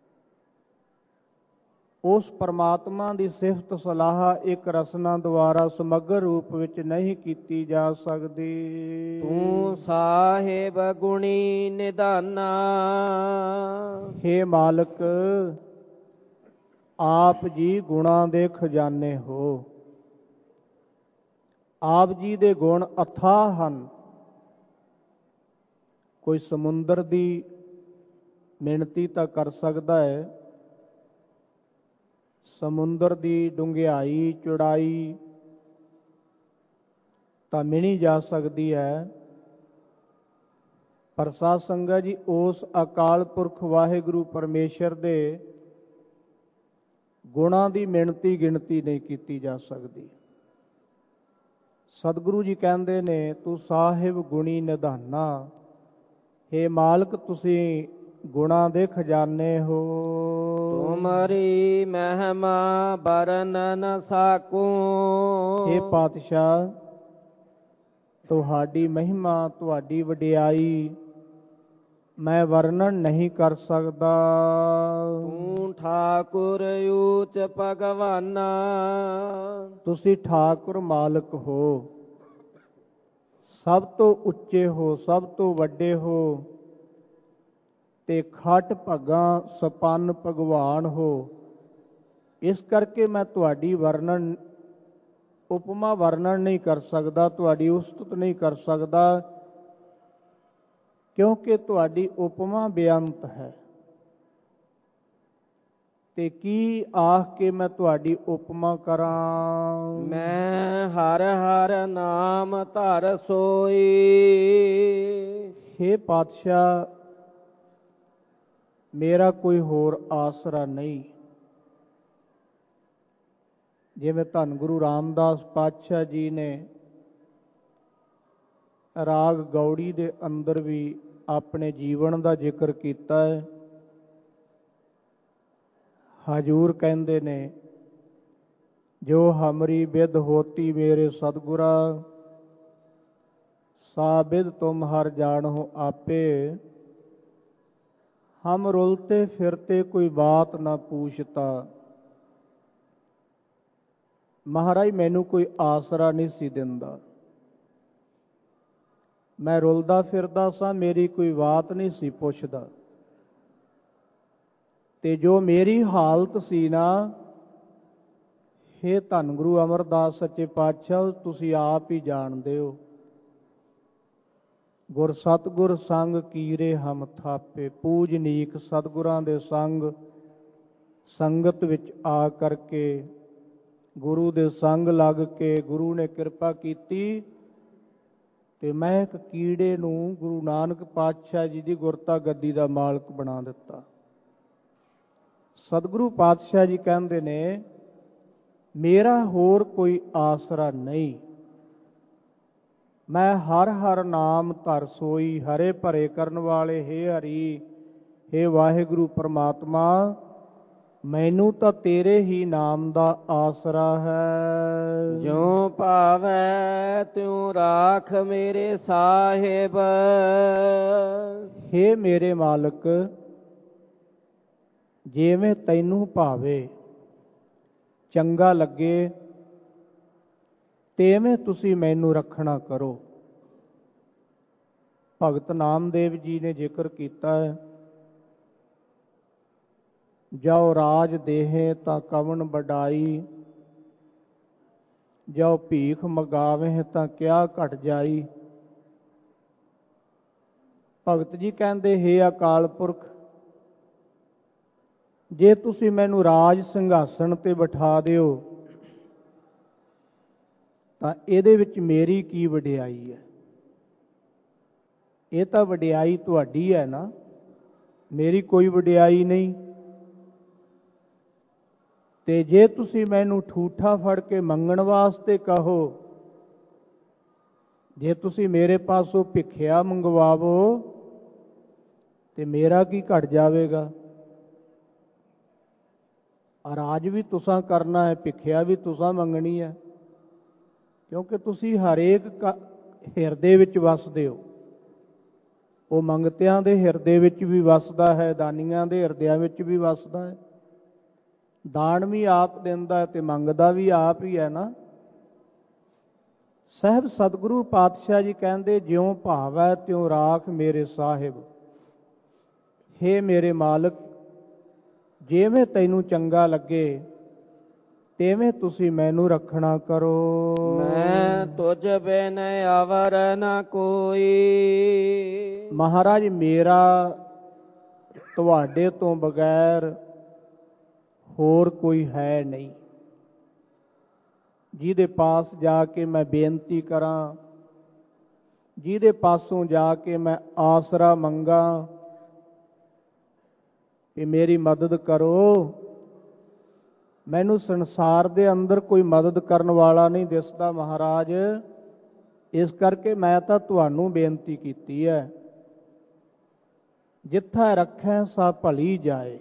ਉਸ ਪਰਮਾਤਮਾ ਦੀ ਸਿਫਤ ਸਲਾਹ ਇੱਕ ਰਸਨਾ ਦੁਆਰਾ ਸਮਗਰ ਰੂਪ ਵਿੱਚ ਨਹੀਂ ਕੀਤੀ ਜਾ ਸਕਦੀ। ਤੂੰ ਸਾਹਿਬ ਗੁਣੀ ਨਿਧਾਨਾ। ਹੇ ਮਾਲਕ, ਆਪ ਜੀ ਗੁਣਾਂ ਦੇ ਖਜ਼ਾਨੇ ਹੋ। ਆਪ ਜੀ ਦੇ ਗੁਣ ਅਥਾਹ ਹਨ। ਕੋਈ ਸਮੁੰਦਰ ਦੀ ਮਿਣਤੀ ਤਾਂ ਕਰ ਸਕਦਾ ਹੈ, ਸਮੁੰਦਰ ਦੀ ਡੂੰਘਾਈ ਚੌੜਾਈ ਤਾਂ ਮਿਣੀ ਜਾ ਸਕਦੀ ਹੈ, ਪਰ ਸਾਧ ਸੰਗਤ ਜੀ ਉਸ ਅਕਾਲ ਪੁਰਖ ਵਾਹਿਗੁਰੂ ਪਰਮੇਸ਼ਰ ਦੇ ਗੁਣਾਂ ਦੀ ਮਿਣਤੀ ਗਿਣਤੀ ਨਹੀਂ ਕੀਤੀ ਜਾ ਸਕਦੀ। ਸਤਿਗੁਰੂ ਜੀ ਕਹਿੰਦੇ ਨੇ ਤੂੰ ਸਾਹਿਬ ਗੁਣੀ ਨਿਧਾਨਾ। ਹੇ ਮਾਲਕ, ਤੁਸੀਂ ਗੁਣਾਂ ਦੇ ਖਜ਼ਾਨੇ ਹੋ। ਤੁਮਰੀ ਮਹਿਮਾ ਬਰਨ ਨ ਸਾਕੂ। ਹੇ ਪਾਤਸ਼ਾਹ, ਤੁਹਾਡੀ ਮਹਿਮਾ, ਤੁਹਾਡੀ ਵਡਿਆਈ ਮੈਂ ਵਰਣਨ ਨਹੀਂ ਕਰ ਸਕਦਾ। ਤੂੰ ਠਾਕੁਰ ਊਚ ਭਗਵਾਨਾ। ਤੁਸੀਂ ਠਾਕੁਰ ਮਾਲਕ ਹੋ, ਸਭ ਤੋਂ ਉੱਚੇ ਹੋ, ਸਭ ਤੋਂ ਵੱਡੇ ਹੋ, ਤੇ ਖਟ ਭਗਾਂ ਸਪੰਨ ਭਗਵਾਨ ਹੋ। ਇਸ ਕਰਕੇ ਮੈਂ ਤੁਹਾਡੀ ਵਰਣਨ ਉਪਮਾ ਵਰਣਨ ਨਹੀਂ ਕਰ ਸਕਦਾ, ਤੁਹਾਡੀ ਉਸਤਤ ਨਹੀਂ ਕਰ ਸਕਦਾ, ਕਿਉਂਕਿ ਤੁਹਾਡੀ ਉਪਮਾ ਬੇਅੰਤ ਹੈ। ਤੇ ਕੀ ਆਖ ਕੇ ਮੈਂ ਤੁਹਾਡੀ ਉਪਮਾ ਕਰਾਂ। ਮੈਂ ਹਰ ਹਰ ਨਾਮ ਧਰ ਸੋਈ। ਹੇ ਪਾਤਸ਼ਾਹ, ਮੇਰਾ ਕੋਈ ਹੋਰ ਆਸਰਾ ਨਹੀਂ। ਜਿਵੇਂ ਧੰਨ ਗੁਰੂ ਰਾਮਦਾਸ ਪਾਤਸ਼ਾਹ ਜੀ ਨੇ ਰਾਗ ਗੌੜੀ ਦੇ ਅੰਦਰ ਵੀ ਆਪਣੇ ਜੀਵਨ ਦਾ ਜ਼ਿਕਰ ਕੀਤਾ ਹੈ। ਹਜੂਰ ਕਹਿੰਦੇ ਨੇ, ਜੋ ਹਮਰੀ ਬਿਦ ਹੋਤੀ ਮੇਰੇ ਸਤਿਗੁਰਾ, ਸਾ ਬਿਦ ਤੁਮ ਹਰ ਜਾਣੋ ਆਪੇ, ਹਮ ਰੁਲਤੇ ਫਿਰਤੇ ਕੋਈ ਬਾਤ ਨਾ ਪੂਛਤਾ। ਮਹਾਰਾਜ ਮੈਨੂੰ ਕੋਈ ਆਸਰਾ ਨਹੀਂ ਸੀ ਦਿੰਦਾ, ਮੈਂ ਰੁਲਦਾ ਫਿਰਦਾ ਸਾਂ, ਮੇਰੀ ਕੋਈ ਬਾਤ ਨਹੀਂ ਸੀ ਪੁੱਛਦਾ। ਤੇ ਜੋ ਮੇਰੀ ਹਾਲਤ ਸੀ ਨਾ, ਹੇ ਧੰਨ ਗੁਰੂ ਅਮਰਦਾਸ ਸੱਚੇ ਪਾਤਸ਼ਾਹ, ਤੁਸੀਂ ਆਪ ਹੀ ਜਾਣਦੇ ਹੋ। ਗੁਰ ਸਤਿਗੁਰ ਸੰਗ ਕੀਰੇ ਹਮ ਥਾਪੇ। ਪੂਜਨੀਕ ਸਤਿਗੁਰਾਂ ਦੇ ਸੰਗਤ ਵਿੱਚ ਆ ਕਰਕੇ, ਗੁਰੂ ਦੇ ਸੰਗ ਲੱਗ ਕੇ ਗੁਰੂ ਨੇ ਕਿਰਪਾ ਕੀਤੀ ਤੇ ਮੈਂ ਇੱਕ ਕੀੜੇ ਨੂੰ ਗੁਰੂ ਨਾਨਕ ਪਾਤਸ਼ਾਹ ਜੀ ਦੀ ਗੁਰਤਾ ਗੱਦੀ ਦਾ ਮਾਲਕ ਬਣਾ ਦਿੱਤਾ। ਸਤਿਗੁਰੂ ਪਾਤਸ਼ਾਹ ਜੀ ਕਹਿੰਦੇ ਨੇ, ਮੇਰਾ ਹੋਰ ਕੋਈ ਆਸਰਾ ਨਹੀਂ। ਮੈਂ ਹਰ ਹਰ ਨਾਮ ਧਰ ਸੋਈ। ਹਰੇ ਭਰੇ ਕਰਨ ਵਾਲੇ ਹੇ ਹਰੀ, ਹੇ ਵਾਹਿਗੁਰੂ ਪਰਮਾਤਮਾ, ਮੈਨੂੰ ਤਾਂ ਤੇਰੇ ਹੀ ਨਾਮ ਦਾ ਆਸਰਾ ਹੈ। ਜੋ ਭਾਵੈ ਤਿਉ ਰਾਖ ਮੇਰੇ ਸਾਹਿਬ। ਹੇ ਮੇਰੇ ਮਾਲਕ, ਜਿਵੇਂ ਤੈਨੂੰ ਭਾਵੇ, ਚੰਗਾ ਲੱਗੇ, ਤੇਵੇਂ ਤੁਸੀਂ ਮੈਨੂੰ ਰੱਖਣਾ ਕਰੋ। ਭਗਤ ਨਾਮਦੇਵ ਜੀ ਨੇ ਜ਼ਿਕਰ ਕੀਤਾ ਹੈ, ਜੋ ਰਾਜ ਦੇਹੇ ਤਾਂ ਕਵਣ ਵਡਾਈ, ਜੋ ਭੀਖ ਮਗਾਵੇ ਤਾਂ ਕਿਆ ਘਟ ਜਾਈ। ਭਗਤ ਜੀ ਕਹਿੰਦੇ, ਹੇ ਅਕਾਲ ਪੁਰਖ, ਜੇ ਤੁਸੀਂ ਮੈਨੂੰ ਰਾਜ ਸਿੰਘਾਸਣ ਤੇ ਬਿਠਾ ਦਿਓ ਤਾਂ ਇਹਦੇ ਵਿੱਚ ਮੇਰੀ ਕੀ ਵਡਿਆਈ ਹੈ। ਇਹ ਤਾਂ ਵਡਿਆਈ ਤੁਹਾਡੀ ਹੈ ਨਾ, ਮੇਰੀ ਕੋਈ ਵਡਿਆਈ ਨਹੀਂ। ਤੇ ਜੇ ਤੁਸੀਂ ਮੈਨੂੰ ਠੂਠਾ ਫੜ ਕੇ ਮੰਗਣ ਵਾਸਤੇ ਕਹੋ, ਜੇ ਤੁਸੀਂ ਮੇਰੇ ਪਾਸੋਂ ਭਿੱਖਿਆ ਮੰਗਵਾਵੋ ਤੇ ਮੇਰਾ ਕੀ ਘਟ ਜਾਵੇਗਾ। ਰਾਜ ਵੀ ਤੁਸਾਂ ਕਰਨਾ ਹੈ, ਭਿੱਖਿਆ ਵੀ ਤੁਸਾਂ ਮੰਗਣੀ ਹੈ, ਕਿਉਂਕਿ ਤੁਸੀਂ ਹਰੇਕ ਹਿਰਦੇ ਵਿੱਚ ਵਸਦੇ ਹੋ। ਉਹ ਮੰਗਤਿਆਂ ਦੇ ਹਿਰਦੇ ਵਿੱਚ ਵੀ ਵਸਦਾ ਹੈ, ਦਾਨੀਆਂ ਦੇ ਹਿਰਦਿਆਂ ਵਿੱਚ ਵੀ ਵਸਦਾ ਹੈ। ਦਾਨ ਵੀ ਆਪ ਦਿੰਦਾ ਹੈ ਤੇ ਮੰਗਦਾ ਵੀ ਆਪ ਹੀ ਹੈ ਨਾ। ਸਾਹਿਬ ਸਤਿਗੁਰੂ ਪਾਤਸ਼ਾਹ ਜੀ ਕਹਿੰਦੇ, ਜਿਉਂ ਭਾਵੈ ਤਿਉਂ ਰਾਖ ਮੇਰੇ ਸਾਹਿਬ। ਹੇ ਮੇਰੇ ਮਾਲਕ, ਜਿਵੇਂ ਤੈਨੂੰ ਚੰਗਾ ਲੱਗੇ ਤੇਵੇਂ ਤੁਸੀਂ ਮੈਨੂੰ ਰੱਖਣਾ ਕਰੋ। ਮੈਂ ਤੁਝ ਬਿਨ ਅਵਰ ਨ ਕੋਈ। ਮਹਾਰਾਜ, ਮੇਰਾ ਤੁਹਾਡੇ ਤੋਂ ਬਗੈਰ ਹੋਰ ਕੋਈ ਹੈ ਨਹੀਂ, ਜਿਹਦੇ ਪਾਸ ਜਾ ਕੇ ਮੈਂ ਬੇਨਤੀ ਕਰਾਂ, ਜਿਹਦੇ ਪਾਸੋਂ ਜਾ ਕੇ ਮੈਂ ਆਸਰਾ ਮੰਗਾਂ ਕਿ ਮੇਰੀ ਮਦਦ ਕਰੋ। ਮੈਨੂੰ ਸੰਸਾਰ ਦੇ ਅੰਦਰ ਕੋਈ ਮਦਦ ਕਰਨ ਵਾਲਾ ਨਹੀਂ ਦਿਸਦਾ ਮਹਾਰਾਜ। ਇਸ ਕਰਕੇ ਮੈਂ ਤਾਂ ਤੁਹਾਨੂੰ ਬੇਨਤੀ ਕੀਤੀ ਹੈ, ਜਿੱਥਾ ਰੱਖੈ ਸਾ ਭਲੀ ਜਾਏ।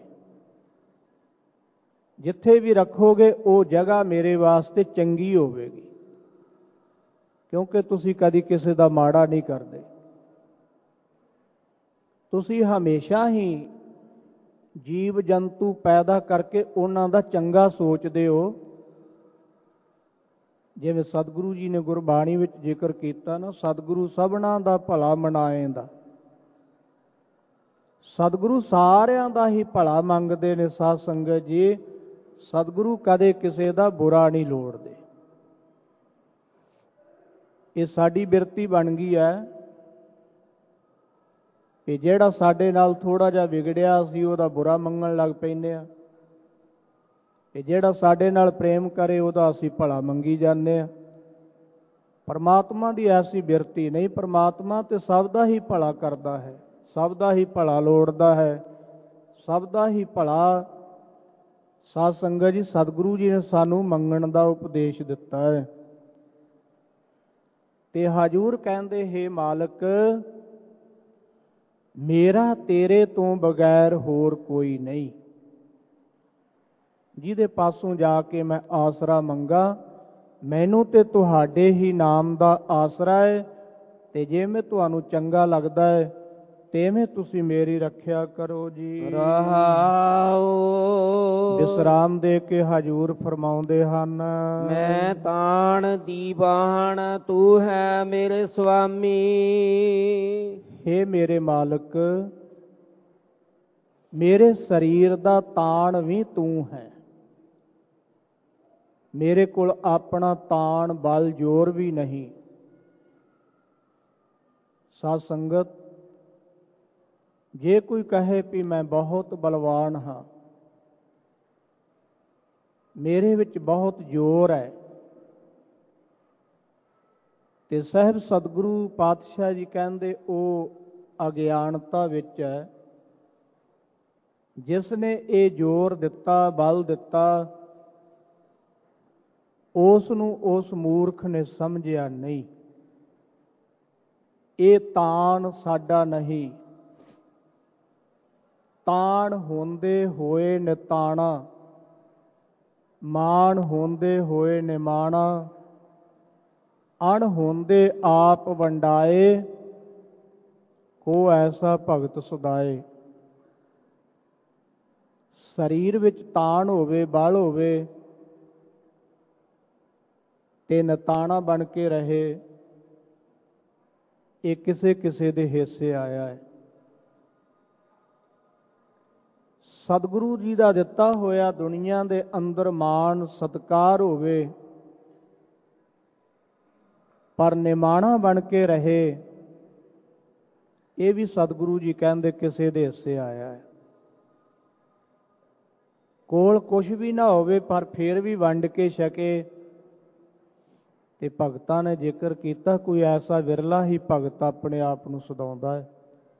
ਜਿੱਥੇ ਵੀ ਰੱਖੋਗੇ ਉਹ ਜਗ੍ਹਾ ਮੇਰੇ ਵਾਸਤੇ ਚੰਗੀ ਹੋਵੇਗੀ, ਕਿਉਂਕਿ ਤੁਸੀਂ ਕਦੀ ਕਿਸੇ ਦਾ ਮਾੜਾ ਨਹੀਂ ਕਰਦੇ। ਤੁਸੀਂ ਹਮੇਸ਼ਾ ਹੀ ਜੀਵ ਜੰਤੂ ਪੈਦਾ ਕਰਕੇ ਉਹਨਾਂ ਦਾ ਚੰਗਾ ਸੋਚਦੇ ਹੋ। ਜਿਵੇਂ ਸਤਿਗੁਰੂ ਜੀ ਨੇ ਗੁਰਬਾਣੀ ਵਿੱਚ ਜ਼ਿਕਰ ਕੀਤਾ ਨਾ, ਸਤਿਗੁਰੂ ਸਭਨਾਂ ਦਾ ਭਲਾ ਮਨਾਏਂਦਾ। ਸਤਿਗੁਰੂ ਸਾਰਿਆਂ ਦਾ ਹੀ ਭਲਾ ਮੰਗਦੇ ਨੇ। ਸਾਧ ਸੰਗਤ ਜੀ, ਸਤਿਗੁਰੂ ਕਦੇ ਕਿਸੇ ਦਾ ਬੁਰਾ ਨਹੀਂ ਲੋੜਦੇ। ਇਹ ਸਾਡੀ ਬਿਰਤੀ ਬਣ ਗਈ ਹੈ ਕਿ ਜਿਹੜਾ ਸਾਡੇ ਨਾਲ ਥੋੜਾ ਜਿਹਾ ਵਿਗੜਿਆ, ਅਸੀਂ ਉਹਦਾ ਬੁਰਾ ਮੰਗਣ ਲੱਗ ਪੈਂਦੇ ਹਾਂ। ਕਿ ਜਿਹੜਾ ਸਾਡੇ ਨਾਲ ਪ੍ਰੇਮ ਕਰੇ ਉਹਦਾ ਅਸੀਂ ਭਲਾ ਮੰਗੀ ਜਾਂਦੇ ਹਾਂ। ਪਰਮਾਤਮਾ ਦੀ ਐਸੀ ਬਿਰਤੀ ਨਹੀਂ। ਪਰਮਾਤਮਾ ਤੇ ਸਭ ਦਾ ਹੀ ਭਲਾ ਕਰਦਾ ਹੈ, ਸਭ ਦਾ ਹੀ ਭਲਾ ਲੋੜਦਾ ਹੈ, ਸਭ ਦਾ ਹੀ ਭਲਾ। ਸਾਧ ਸੰਗਤ ਜੀ, ਸਤਿਗੁਰੂ ਜੀ ਨੇ ਸਾਨੂੰ ਮੰਗਣ ਦਾ ਉਪਦੇਸ਼ ਦਿੱਤਾ ਹੈ। ਤੇ ਹਜ਼ੂਰ ਕਹਿੰਦੇ, ਹੇ ਮਾਲਕ, ਮੇਰਾ ਤੇਰੇ ਤੋਂ ਬਗੈਰ ਹੋਰ ਕੋਈ ਨਹੀਂ। ਜਿਹਦੇ ਪਾਸੋਂ ਜਾ ਕੇ ਮੈਂ ਆਸਰਾ ਮੰਗਾ, ਮੈਨੂੰ ਤੇ ਤੁਹਾਡੇ ਹੀ ਨਾਮ ਦਾ ਆਸਰਾ ਹੈ। ਤੇ ਜਿਵੇਂ ਤੁਹਾਨੂੰ ਚੰਗਾ ਲੱਗਦਾ ਹੈ ਤਿਵੇਂ ਤੁਸੀਂ ਮੇਰੀ ਰੱਖਿਆ ਕਰੋ ਜੀ। ਰਹਾਉ। ਵਿਸਰਾਮ ਦੇ ਕੇ ਹਜ਼ੂਰ ਫਰਮਾਉਂਦੇ ਹਨ, ਮੈਂ ਤਾਣ ਦੀਵਾਨ, ਤੂੰ ਹੈ ਮੇਰੇ ਸੁਆਮੀ। ਹੇ ਮੇਰੇ ਮਾਲਕ, ਮੇਰੇ ਸਰੀਰ ਦਾ ਤਾਣ ਵੀ ਤੂੰ ਹੈ। ਮੇਰੇ ਕੋਲ ਆਪਣਾ ਤਾਣ ਬਲ ਜ਼ੋਰ ਵੀ ਨਹੀਂ। ਸਾਧ ਸੰਗਤ, ਜੇ ਕੋਈ ਕਹੇ ਵੀ ਮੈਂ ਬਹੁਤ ਬਲਵਾਨ ਹਾਂ, ਮੇਰੇ ਵਿੱਚ ਬਹੁਤ ਜ਼ੋਰ ਹੈ, ਤੇ ਸਾਹਿਬ ਸਤਿਗੁਰੂ ਪਾਤਸ਼ਾਹ ਜੀ ਕਹਿੰਦੇ ਉਹ ਅਗਿਆਨਤਾ ਵਿੱਚ ਹੈ। ਜਿਸ ਨੇ ਇਹ ਜ਼ੋਰ ਦਿੱਤਾ, ਬਲ ਦਿੱਤਾ, ਉਸ ਨੂੰ ਉਸ ਮੂਰਖ ਨੇ ਸਮਝਿਆ ਨਹੀਂ। ਇਹ ਤਾਣ ਸਾਡਾ ਨਹੀਂ। ਤਾਣ ਹੁੰਦੇ ਹੋਏ ਨਿਤਾਣਾ, ਮਾਣ ਹੁੰਦੇ ਹੋਏ ਨਿਮਾਣਾ, ਅਣ ਹੁੰਦੇ ਆਪ ਵੰਡਾਏ, ਕੋ ਐਸਾ ਭਗਤ ਸੁਦਾਏ। ਸਰੀਰ ਵਿੱਚ ਤਾਣ ਹੋਵੇ, ਬਲ ਹੋਵੇ, ਤੇ ਨਿਤਾਣਾ ਬਣ ਕੇ ਰਹੇ, ਇਹ ਕਿਸੇ ਕਿਸੇ ਦੇ ਹਿੱਸੇ ਆਇਆ ਹੈ। ਸਤਿਗੁਰੂ ਜੀ ਦਾ ਦਿੱਤਾ ਹੋਇਆ ਦੁਨੀਆ ਦੇ ਅੰਦਰ ਮਾਣ ਸਤਿਕਾਰ ਹੋਵੇ, ਪਰ ਨਿਮਾਣਾ ਬਣ ਕੇ ਰਹੇ, ਇਹ ਵੀ ਸਤਿਗੁਰੂ ਜੀ ਕਹਿੰਦੇ ਕਿਸੇ ਦੇ ਹਿੱਸੇ ਆਇਆ ਹੈ। ਕੋਲ ਕੁਛ ਵੀ ਨਾ ਹੋਵੇ ਪਰ ਫਿਰ ਵੀ ਵੰਡ ਕੇ ਛਕੇ। ਤੇ ਭਗਤਾਂ ਨੇ ਜ਼ਿਕਰ ਕੀਤਾ, ਕੋਈ ਐਸਾ ਵਿਰਲਾ ਹੀ ਭਗਤ ਆਪਣੇ ਆਪ ਨੂੰ ਸਦਾਉਂਦਾ ਹੈ।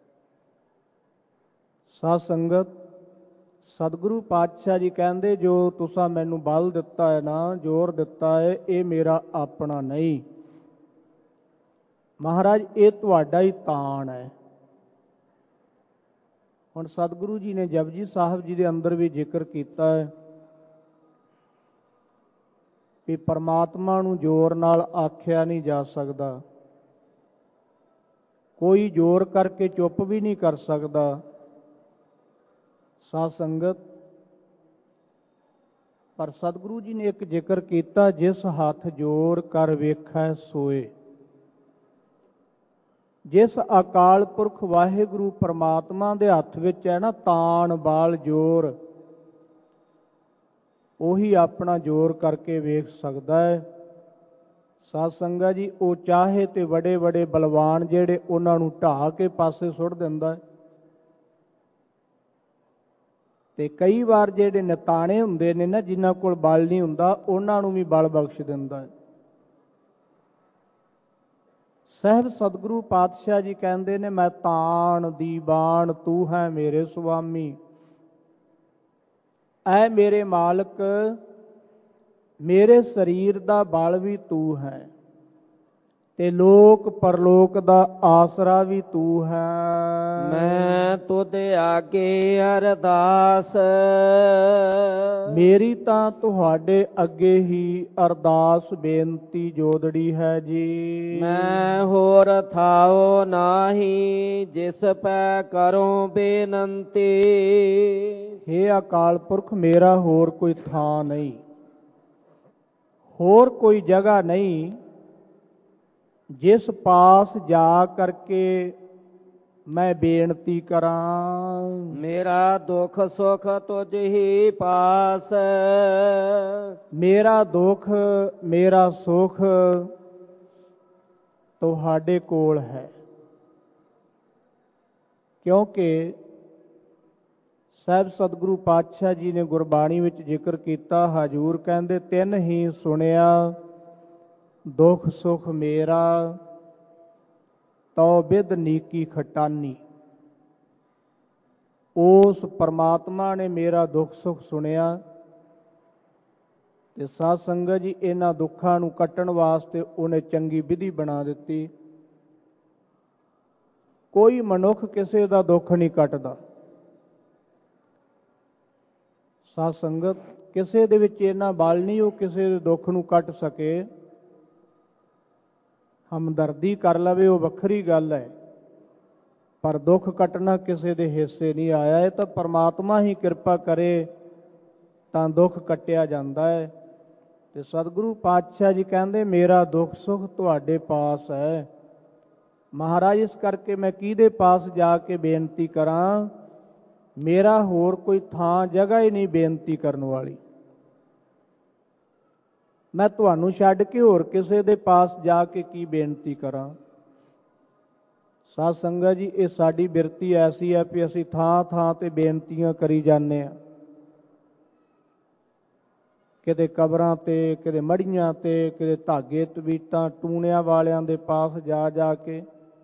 ਸਾਧ ਸੰਗਤ, ਸਤਿਗੁਰੂ ਪਾਤਸ਼ਾਹ ਜੀ ਕਹਿੰਦੇ, ਜੋ ਤੁਸੀਂ ਮੈਨੂੰ ਬਲ ਦਿੱਤਾ ਹੈ ਨਾ, ਜ਼ੋਰ ਦਿੱਤਾ ਹੈ, ਇਹ ਮੇਰਾ ਆਪਣਾ ਨਹੀਂ। ਮਹਾਰਾਜ, ਇਹ ਤੁਹਾਡਾ ਹੀ ਤਾਣ ਹੈ। ਹੁਣ ਸਤਿਗੁਰੂ ਜੀ ਨੇ ਜਪਜੀ ਸਾਹਿਬ ਜੀ ਦੇ ਅੰਦਰ ਵੀ ਜ਼ਿਕਰ ਕੀਤਾ ਹੈ ਕਿ ਪਰਮਾਤਮਾ ਨੂੰ ਜ਼ੋਰ ਨਾਲ ਆਖਿਆ ਨਹੀਂ ਜਾ ਸਕਦਾ। ਕੋਈ ਜ਼ੋਰ ਕਰਕੇ ਚੁੱਪ ਵੀ ਨਹੀਂ ਕਰ ਸਕਦਾ। ਸਾਧ ਸੰਗਤ, ਪਰ ਸਤਿਗੁਰੂ ਜੀ ਨੇ ਇੱਕ ਜ਼ਿਕਰ ਕੀਤਾ, ਜਿਸ ਹੱਥ ਜੋਰ ਕਰ ਵੇਖੈ ਸੋਏ। ਜਿਸ ਅਕਾਲ ਪੁਰਖ ਵਾਹਿਗੁਰੂ ਪਰਮਾਤਮਾ ਦੇ ਹੱਥ ਵਿੱਚ ਹੈ ਨਾ ਤਾਣ, ਬਲ, ਜ਼ੋਰ, ਉਹੀ ਆਪਣਾ ਜ਼ੋਰ ਕਰਕੇ ਵੇਖ ਸਕਦਾ ਹੈ। ਸਾਧ ਸੰਗਤ ਜੀ, ਉਹ ਚਾਹੇ ਤੇ ਵੱਡੇ ਵੱਡੇ ਬਲਵਾਨ ਜਿਹੜੇ, ਉਹਨਾਂ ਨੂੰ ਢਾਹ ਕੇ ਪਾਸੇ ਸੁੱਟ ਦਿੰਦਾ ਹੈ। ਤੇ ਕਈ ਵਾਰ ਜਿਹੜੇ ਨਿਤਾਣੇ ਹੁੰਦੇ ਨੇ ਨਾ, ਜਿਨ੍ਹਾਂ ਕੋਲ ਬਲ ਨਹੀਂ ਹੁੰਦਾ, ਉਹਨਾਂ ਨੂੰ ਵੀ ਬਲ ਬਖਸ਼ ਦਿੰਦਾ ਹੈ। ਸਾਹਿਬ ਸਤਿਗੁਰੂ ਪਾਤਸ਼ਾਹ ਜੀ ਕਹਿੰਦੇ ਨੇ, ਮੈਂ ਤਾਣ ਦੀਵਾਨ, ਤੂੰ ਹੈ ਮੇਰੇ ਸੁਆਮੀ। ਐ ਮੇਰੇ ਮਾਲਕ, ਮੇਰੇ ਸਰੀਰ ਦਾ ਬਲ ਵੀ ਤੂੰ ਹੈ, ਤੇ ਲੋਕ ਪਰਲੋਕ ਦਾ ਆਸਰਾ ਵੀ ਤੂੰ ਹੈ। ਮੈਂ ਤੁਧ ਆਗੇ ਅਰਦਾਸ, ਮੇਰੀ ਤਾਂ ਤੁਹਾਡੇ ਅੱਗੇ ਹੀ ਅਰਦਾਸ ਬੇਨਤੀ ਜੋਦੜੀ ਹੈ ਜੀ। ਮੈਂ ਹੋਰ ਥਾਉ ਨਾਹੀ, ਜਿਸ ਪੈ ਕਰੋ ਬੇਨੰਤੀ। ਹੇ ਅਕਾਲ ਪੁਰਖ, ਮੇਰਾ ਹੋਰ ਕੋਈ ਥਾਂ ਨਹੀਂ, ਹੋਰ ਕੋਈ ਜਗ੍ਹਾ ਨਹੀਂ, ਜਿਸ ਪਾਸ ਜਾ ਕਰਕੇ ਮੈਂ ਬੇਨਤੀ ਕਰਾਂ। ਮੇਰਾ ਦੁੱਖ ਸੁਖ ਤੁਝ ਹੀ ਪਾਸ, ਮੇਰਾ ਦੁੱਖ ਮੇਰਾ ਸੁਖ ਤੁਹਾਡੇ ਕੋਲ ਹੈ। ਕਿਉਂਕਿ ਸਾਹਿਬ ਸਤਿਗੁਰੂ ਪਾਤਸ਼ਾਹ ਜੀ ਨੇ ਗੁਰਬਾਣੀ ਵਿੱਚ ਜ਼ਿਕਰ ਕੀਤਾ। ਹਜੂਰ ਕਹਿੰਦੇ ਤਿੰਨ ਹੀ ਸੁਣਿਆ, ਦੁੱਖ ਸੁਖ ਮੇਰਾ ਤਉ ਬਿਧ ਨੀਕੀ ਖਟਾਨੀ। ਉਸ ਪਰਮਾਤਮਾ ਨੇ ਮੇਰਾ ਦੁੱਖ ਸੁਖ ਸੁਣਿਆ ਤੇ ਸਾਧ ਸੰਗਤ ਜੀ ਇਹਨਾਂ ਦੁੱਖਾਂ ਨੂੰ ਕੱਟਣ ਵਾਸਤੇ ਉਹਨੇ ਚੰਗੀ ਵਿਧੀ ਬਣਾ ਦਿੱਤੀ। ਕੋਈ ਮਨੁੱਖ ਕਿਸੇ ਦਾ ਦੁੱਖ ਨਹੀਂ ਕੱਟਦਾ। ਸਾਧ ਸੰਗਤ ਕਿਸੇ ਦੇ ਵਿੱਚ ਇੰਨਾ ਬਲ ਨਹੀਂ ਉਹ ਕਿਸੇ ਦੇ ਦੁੱਖ ਨੂੰ ਕੱਟ ਸਕੇ। ਹਮਦਰਦੀ ਕਰ ਲਵੇ ਉਹ ਵੱਖਰੀ ਗੱਲ ਹੈ, ਪਰ ਦੁੱਖ ਕੱਟਣਾ ਕਿਸੇ ਦੇ ਹਿੱਸੇ ਨਹੀਂ ਆਇਆ। ਇਹ ਤਾਂ ਪਰਮਾਤਮਾ ਹੀ ਕਿਰਪਾ ਕਰੇ ਤਾਂ ਦੁੱਖ ਕੱਟਿਆ ਜਾਂਦਾ ਹੈ। ਤੇ ਸਤਿਗੁਰੂ ਪਾਤਸ਼ਾਹ ਜੀ ਕਹਿੰਦੇ ਮੇਰਾ ਦੁੱਖ ਸੁੱਖ ਤੁਹਾਡੇ ਪਾਸ ਹੈ। ਮਹਾਰਾਜ ਇਸ ਕਰਕੇ ਮੈਂ ਕਿਹਦੇ ਪਾਸ ਜਾ ਕੇ ਬੇਨਤੀ ਕਰਾਂ? ਮੇਰਾ ਹੋਰ ਕੋਈ ਥਾਂ ਜਗ੍ਹਾ ਹੀ ਨਹੀਂ ਬੇਨਤੀ ਕਰਨ ਵਾਲੀ। ਮੈਂ ਤੁਹਾਨੂੰ ਛੱਡ ਕੇ ਹੋਰ ਕਿਸੇ ਦੇ ਪਾਸ ਜਾ ਕੇ ਕੀ ਬੇਨਤੀ ਕਰਾਂ? ਸਾਧ ਸੰਗਤ ਜੀ ਇਹ ਸਾਡੀ ਬਿਰਤੀ ਐਸੀ ਹੈ ਕਿ ਅਸੀਂ ਥਾਂ ਥਾਂ ਤੇ ਬੇਨਤੀਆਂ ਕਰੀ ਜਾਂਦੇ ਹਾਂ। ਕਿਤੇ ਕਬਰਾਂ ਤੇ, ਕਿਤੇ ਮੜੀਆਂ ਤੇ, ਕਿਤੇ ਧਾਗੇ ਤਵੀਤਾਂ ਟੂਣਿਆਂ ਵਾਲਿਆਂ ਦੇ ਪਾਸ ਜਾ ਜਾ ਕੇ,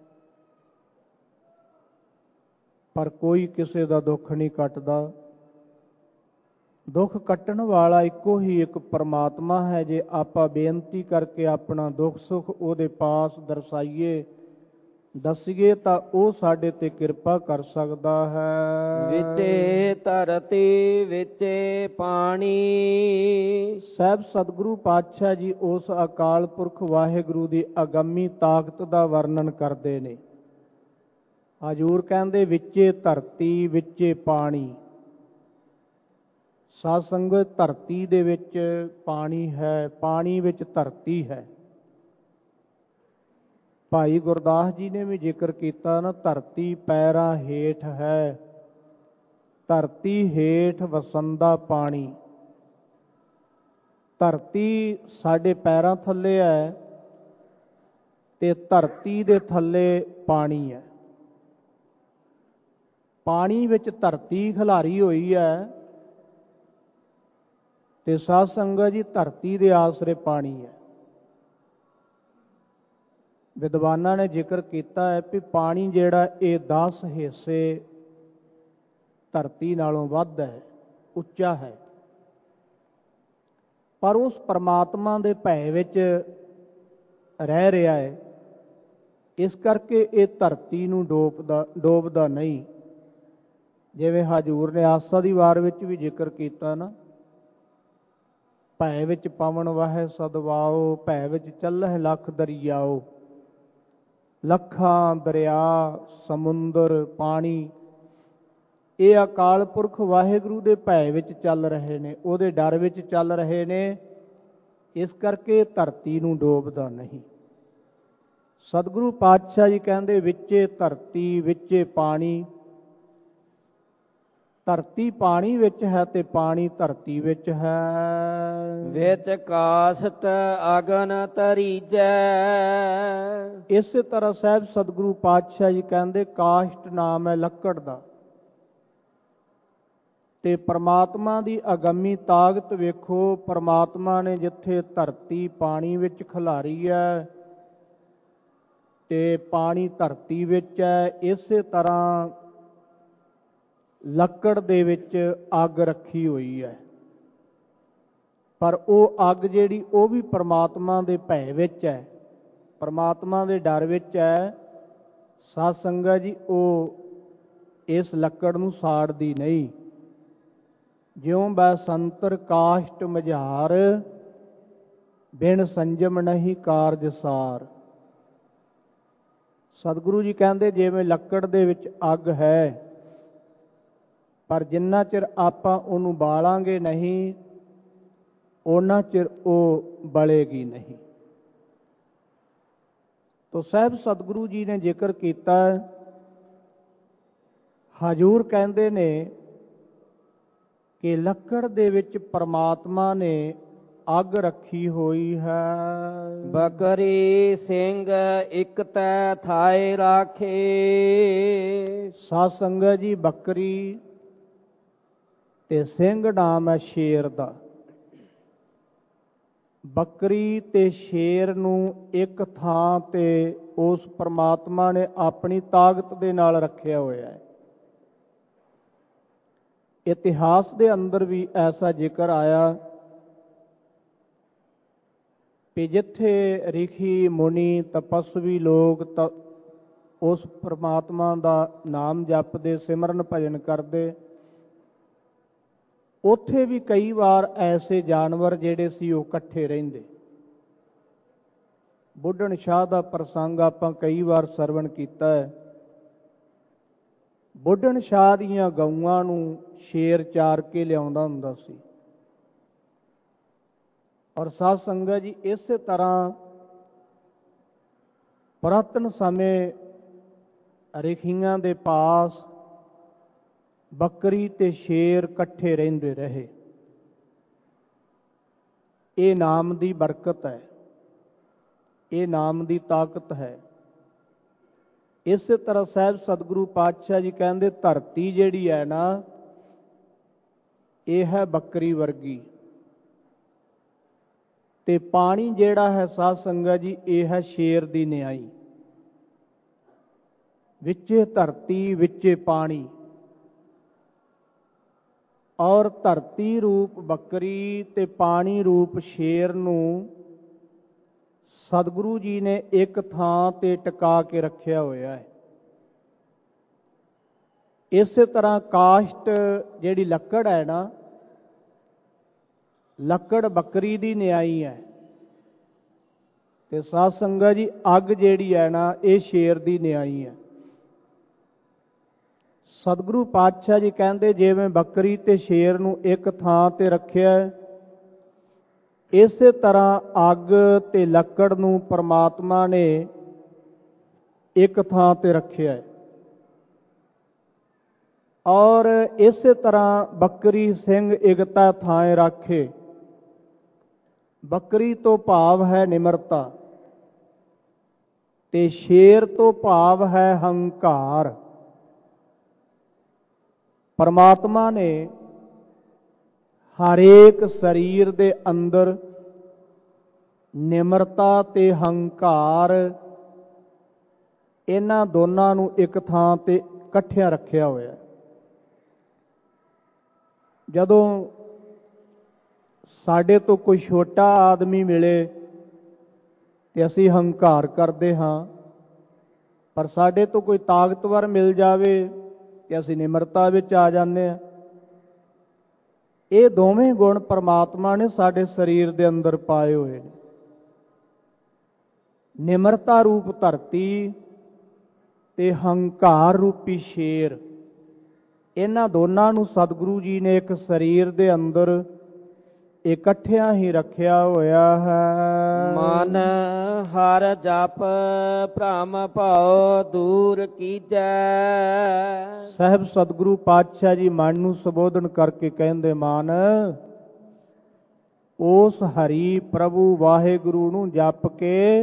ਪਰ ਕੋਈ ਕਿਸੇ ਦਾ ਦੁੱਖ ਨਹੀਂ ਕੱਟਦਾ। ਦੁੱਖ ਕੱਟਣ ਵਾਲਾ ਇੱਕੋ ਹੀ ਇੱਕ ਪਰਮਾਤਮਾ ਹੈ। ਜੇ ਆਪਾਂ ਬੇਨਤੀ ਕਰਕੇ ਆਪਣਾ ਦੁੱਖ ਸੁੱਖ ਉਹਦੇ ਪਾਸ ਦਰਸਾਈਏ, ਦੱਸੀਏ, ਤਾਂ ਉਹ ਸਾਡੇ ਤੇ ਕਿਰਪਾ ਕਰ ਸਕਦਾ ਹੈ। ਵਿਚੇ ਧਰਤੀ ਵਿਚੇ ਪਾਣੀ। ਸਾਹਿਬ ਸਤਿਗੁਰੂ ਪਾਤਸ਼ਾਹ ਜੀ ਉਸ ਅਕਾਲ ਪੁਰਖ ਵਾਹਿਗੁਰੂ ਦੀ ਅਗੰਮੀ ਤਾਕਤ ਦਾ ਵਰਣਨ ਕਰਦੇ ਨੇ। ਹਜੂਰ ਕਹਿੰਦੇ ਵਿਚੇ ਧਰਤੀ ਵਿਚੇ ਪਾਣੀ। ਸਾਧ ਸੰਗਤ ਧਰਤੀ ਦੇ ਵਿੱਚ ਪਾਣੀ ਹੈ, ਪਾਣੀ ਵਿੱਚ ਧਰਤੀ ਹੈ। ਭਾਈ ਗੁਰਦਾਸ ਜੀ ਨੇ ਵੀ ਜ਼ਿਕਰ ਕੀਤਾ ਨਾ, ਧਰਤੀ ਪੈਰਾਂ ਹੇਠ ਹੈ, ਧਰਤੀ ਹੇਠ ਵਸੰਦਾ ਪਾਣੀ। ਧਰਤੀ ਸਾਡੇ ਪੈਰਾਂ ਥੱਲੇ ਹੈ ਤੇ ਧਰਤੀ ਦੇ ਥੱਲੇ ਪਾਣੀ ਹੈ। ਪਾਣੀ ਵਿੱਚ ਧਰਤੀ ਖਿਲਾਰੀ ਹੋਈ ਹੈ ਤੇ ਸਾਧ ਸੰਗਤ ਜੀ ਧਰਤੀ ਦੇ ਆਸਰੇ ਪਾਣੀ ਹੈ। ਵਿਦਵਾਨਾਂ ਨੇ ਜ਼ਿਕਰ ਕੀਤਾ ਹੈ ਕਿ ਪਾਣੀ ਜਿਹੜਾ ਇਹ 10 ਹਿੱਸੇ ਧਰਤੀ ਨਾਲੋਂ ਵੱਧ ਹੈ, ਉੱਚਾ ਹੈ। ਪਰ ਉਸ ਪਰਮਾਤਮਾ ਦੇ ਭੈ ਵਿੱਚ ਰਹਿ ਰਿਹਾ ਹੈ, ਇਸ ਕਰਕੇ ਇਹ ਧਰਤੀ ਨੂੰ ਡੋਬਦਾ ਨਹੀਂ। ਜਿਵੇਂ ਹਜੂਰ ਨੇ ਆਸਾ ਦੀ ਵਾਰ ਵਿੱਚ ਵੀ ਜ਼ਿਕਰ ਕੀਤਾ ਨਾ, ਭੈ ਵਿੱਚ ਪਵਨ ਵਹੈ ਸਦਵਾਓ, ਭੈ ਵਿੱਚ ਚੱਲਹਿ ਲੱਖ ਦਰਿਆਓ। ਲੱਖਾਂ ਦਰਿਆ, ਸਮੁੰਦਰ, ਪਾਣੀ ਇਹ ਅਕਾਲ ਪੁਰਖ ਵਾਹਿਗੁਰੂ ਦੇ ਭੈ ਵਿੱਚ ਚੱਲ ਰਹੇ ਨੇ, ਉਹਦੇ ਡਰ ਵਿੱਚ ਚੱਲ ਰਹੇ ਨੇ। ਇਸ ਕਰਕੇ ਧਰਤੀ ਨੂੰ ਡੋਬਦਾ ਨਹੀਂ। ਸਤਿਗੁਰੂ ਪਾਤਸ਼ਾਹ ਜੀ ਕਹਿੰਦੇ ਵਿਚੇ ਧਰਤੀ ਵਿਚੇ ਪਾਣੀ। ਧਰਤੀ ਪਾਣੀ ਵਿੱਚ ਹੈ ਤੇ ਪਾਣੀ ਧਰਤੀ ਵਿੱਚ ਹੈ। ਵਿੱਚ ਕਾਸ਼ਤ ਅਗਨ ਤਰੀਜੈ। ਇਸੇ ਤਰ੍ਹਾਂ ਸਾਹਿਬ ਸਤਿਗੁਰੂ ਪਾਤਸ਼ਾਹ ਜੀ ਕਹਿੰਦੇ ਕਾਸ਼ਟ ਨਾਮ ਹੈ ਲੱਕੜ ਦਾ। ਤੇ ਪਰਮਾਤਮਾ ਦੀ ਅਗੰਮੀ ਤਾਕਤ ਵੇਖੋ। ਪਰਮਾਤਮਾ ਨੇ ਜਿੱਥੇ ਧਰਤੀ ਪਾਣੀ ਵਿੱਚ ਖਿਲਾਰੀ ਹੈ ਤੇ ਪਾਣੀ ਧਰਤੀ ਵਿੱਚ ਹੈ, ਇਸੇ ਤਰ੍ਹਾਂ ਲੱਕੜ ਦੇ ਵਿੱਚ ਅੱਗ ਰੱਖੀ ਹੋਈ ਹੈ। ਪਰ ਉਹ ਅੱਗ ਜਿਹੜੀ ਉਹ ਵੀ ਪਰਮਾਤਮਾ ਦੇ ਭੈ ਵਿੱਚ ਹੈ, ਪਰਮਾਤਮਾ ਦੇ ਡਰ ਵਿੱਚ ਹੈ। ਸਾਧ ਸੰਗਤ ਜੀ ਉਹ ਇਸ ਲੱਕੜ ਨੂੰ ਸਾੜਦੀ ਨਹੀਂ। ਜਿਉਂ ਬੈਸੰਤਰ ਕਾਸ਼ਟ ਮਝਾਰ, ਬਿਨ ਸੰਜਮ ਨਹੀਂ ਕਾਰਜ ਸਾਰ। ਸਤਿਗੁਰੂ ਜੀ ਕਹਿੰਦੇ ਜਿਵੇਂ ਲੱਕੜ ਦੇ ਵਿੱਚ ਅੱਗ ਹੈ, ਪਰ ਜਿੰਨਾ ਚਿਰ ਆਪਾਂ ਉਹਨੂੰ ਬਾਲਾਂਗੇ ਨਹੀਂ, ਓਨਾ ਚਿਰ ਉਹ ਬਲੇਗੀ ਨਹੀਂ। ਤੋ ਸਾਹਿਬ ਸਤਿਗੁਰੂ ਜੀ ਨੇ ਜ਼ਿਕਰ ਕੀਤਾ, ਹਜੂਰ ਕਹਿੰਦੇ ਨੇ ਕਿ ਲੱਕੜ ਦੇ ਵਿੱਚ ਪਰਮਾਤਮਾ ਨੇ ਅੱਗ ਰੱਖੀ ਹੋਈ ਹੈ। ਬਕਰੀ ਸਿੰਘ ਇਕ ਤੈ ਥਾਏ ਰਾਖੇ। ਸਾਧ ਸੰਗਤ ਜੀ ਬੱਕਰੀ ਤੇ ਸਿੰਘ ਨਾਮ ਹੈ ਸ਼ੇਰ ਦਾ। ਬੱਕਰੀ ਤੇ ਸ਼ੇਰ ਨੂੰ ਇੱਕ ਥਾਂ ਤੇ ਉਸ ਪਰਮਾਤਮਾ ਨੇ ਆਪਣੀ ਤਾਕਤ ਦੇ ਨਾਲ ਰੱਖਿਆ ਹੋਇਆ ਹੈ। ਇਤਿਹਾਸ ਦੇ ਅੰਦਰ ਵੀ ਐਸਾ ਜ਼ਿਕਰ ਆਇਆ ਕਿ ਜਿੱਥੇ ਰਿਸ਼ੀ ਮੁਨੀ ਤਪਸਵੀ ਲੋਕ ਉਸ ਪਰਮਾਤਮਾ ਦਾ ਨਾਮ ਜਪਦੇ, ਸਿਮਰਨ ਭਜਨ ਕਰਦੇ, ਉੱਥੇ ਵੀ ਕਈ ਵਾਰ ਐਸੇ ਜਾਨਵਰ ਜਿਹੜੇ ਸੀ ਉਹ ਇਕੱਠੇ ਰਹਿੰਦੇ। ਬੁੱਢਣ ਸ਼ਾਹ ਦਾ ਪ੍ਰਸੰਗ ਆਪਾਂ ਕਈ ਵਾਰ ਸਰਵਣ ਕੀਤਾ ਹੈ। ਬੁੱਢਣ ਸ਼ਾਹ ਦੀਆਂ ਗਊਆਂ ਨੂੰ ਸ਼ੇਰ ਚਾਰ ਕੇ ਲਿਆਉਂਦਾ ਹੁੰਦਾ ਸੀ। ਔਰ ਸਾਧ ਸੰਗਤ ਜੀ, ਇਸੇ ਤਰ੍ਹਾਂ ਪੁਰਾਤਨ ਸਮੇਂ ਰਿਸ਼ੀਆਂ ਦੇ ਪਾਸ ਬੱਕਰੀ ਤੇ ਸ਼ੇਰ ਇਕੱਠੇ ਰਹਿੰਦੇ ਰਹੇ। ਇਹ ਨਾਮ ਦੀ ਬਰਕਤ ਹੈ, ਇਹ ਨਾਮ ਦੀ ਤਾਕਤ ਹੈ। ਇਸੇ ਤਰ੍ਹਾਂ ਸਾਹਿਬ ਸਤਿਗੁਰੂ ਪਾਤਸ਼ਾਹ ਜੀ ਕਹਿੰਦੇ, ਧਰਤੀ ਜਿਹੜੀ ਹੈ ਨਾ, ਇਹ ਹੈ ਬੱਕਰੀ ਵਰਗੀ, ਤੇ ਪਾਣੀ ਜਿਹੜਾ ਹੈ ਸਾਧ ਸੰਗਤ ਜੀ, ਇਹ ਹੈ ਸ਼ੇਰ ਦੀ ਨਿਆਈ। ਵਿੱਚੇ ਧਰਤੀ ਵਿੱਚੇ ਪਾਣੀ, ਔਰ ਧਰਤੀ ਰੂਪ ਬੱਕਰੀ ਤੇ ਪਾਣੀ ਰੂਪ ਸ਼ੇਰ ਨੂੰ ਸਤਿਗੁਰੂ ਜੀ ਨੇ ਇੱਕ ਥਾਂ ਤੇ ਟਿਕਾ ਕੇ ਰੱਖਿਆ ਹੋਇਆ ਹੈ। ਇਸੇ ਤਰ੍ਹਾਂ ਕਾਸ਼ਟ ਜਿਹੜੀ ਲੱਕੜ ਹੈ ਨਾ, ਲੱਕੜ ਬੱਕਰੀ ਦੀ ਨਿਆਈ ਹੈ, ਤੇ ਸਾਧ ਸੰਗਤ ਜੀ ਅੱਗ ਜਿਹੜੀ ਹੈ ਨਾ, ਇਹ ਸ਼ੇਰ ਦੀ ਨਿਆਈ ਹੈ। ਸਤਿਗੁਰੂ ਪਾਤਸ਼ਾਹ ਜੀ ਕਹਿੰਦੇ, ਜਿਵੇਂ ਬੱਕਰੀ ਤੇ ਸ਼ੇਰ ਨੂੰ ਇੱਕ ਥਾਂ ਤੇ ਰੱਖਿਆ ਹੈ, ਇਸੇ ਤਰ੍ਹਾਂ ਅੱਗ ਤੇ ਲੱਕੜ ਨੂੰ ਪਰਮਾਤਮਾ ਨੇ ਇੱਕ ਥਾਂ ਤੇ ਰੱਖਿਆ ਹੈ। ਔਰ ਇਸੇ ਤਰ੍ਹਾਂ ਬੱਕਰੀ ਸਿੰਘ ਇਕਤਾ ਥਾਂ ਰਾਖੇ। ਬੱਕਰੀ ਤੋਂ ਭਾਵ ਹੈ ਨਿਮਰਤਾ, ਤੇ ਸ਼ੇਰ ਤੋਂ ਭਾਵ ਹੈ ਹੰਕਾਰ। ਪਰਮਾਤਮਾ ਨੇ ਹਰੇਕ ਸਰੀਰ ਦੇ ਅੰਦਰ ਨਿਮਰਤਾ ਤੇ ਹੰਕਾਰ, ਇਹਨਾਂ ਦੋਨਾਂ ਨੂੰ ਇੱਕ ਥਾਂ ਤੇ ਇਕੱਠਿਆਂ ਰੱਖਿਆ ਹੋਇਆ। ਜਦੋਂ ਸਾਡੇ ਤੋਂ ਕੋਈ ਛੋਟਾ ਆਦਮੀ ਮਿਲੇ ਤੇ ਅਸੀਂ ਹੰਕਾਰ ਕਰਦੇ ਹਾਂ, ਪਰ ਸਾਡੇ ਤੋਂ ਕੋਈ ਤਾਕਤਵਰ ਮਿਲ ਜਾਵੇ ਤੇ ਅਸੀਂ ਨਿਮਰਤਾ ਵਿੱਚ ਆ ਜਾਂਦੇ ਹਾਂ। ਇਹ ਦੋਵੇਂ ਗੁਣ ਪਰਮਾਤਮਾ ਨੇ ਸਾਡੇ ਸਰੀਰ ਦੇ ਅੰਦਰ ਪਾਏ ਹੋਏ ਨੇ। ਨਿਮਰਤਾ ਰੂਪ ਧਰਤੀ ਤੇ ਹੰਕਾਰ ਰੂਪੀ ਸ਼ੇਰ, ਇਹਨਾਂ ਦੋਨਾਂ ਨੂੰ ਸਤਿਗੁਰੂ ਜੀ ਨੇ ਇੱਕ ਸਰੀਰ ਦੇ ਅੰਦਰ ਇਕੱਠਿਆਂ ਹੀ ਰੱਖਿਆ ਹੋਇਆ ਹੈ। ਮਨ ਹਰ ਜਪ ਭ੍ਰਮ ਭਉ ਦੂਰ ਕੀਜੈ। ਸਾਹਿਬ ਸਤਿਗੁਰੂ ਪਾਤਸ਼ਾਹ ਜੀ ਮਨ ਨੂੰ ਸੰਬੋਧਨ ਕਰਕੇ ਕਹਿੰਦੇ, ਮਨ ਉਸ ਹਰੀ ਪ੍ਰਭੂ ਵਾਹਿਗੁਰੂ ਨੂੰ ਜਪ ਕੇ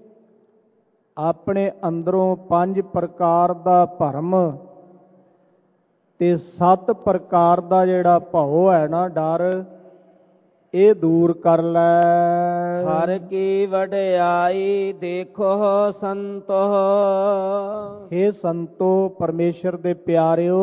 ਆਪਣੇ ਅੰਦਰੋਂ 5 ਪ੍ਰਕਾਰ ਦਾ ਭਰਮ ਤੇ 7 ਪ੍ਰਕਾਰ ਦਾ ਜਿਹੜਾ ਭਉ ਹੈ ਨਾ, ਡਰ, ਇਹ ਦੂਰ ਕਰ ਲੈ। ਹਰ ਕੀ ਵਡਿਆਈ ਦੇਖੋ ਸੰਤੋ। ਹੇ ਸੰਤੋ, ਪਰਮੇਸ਼ਰ ਦੇ ਪਿਆਰਿਓ,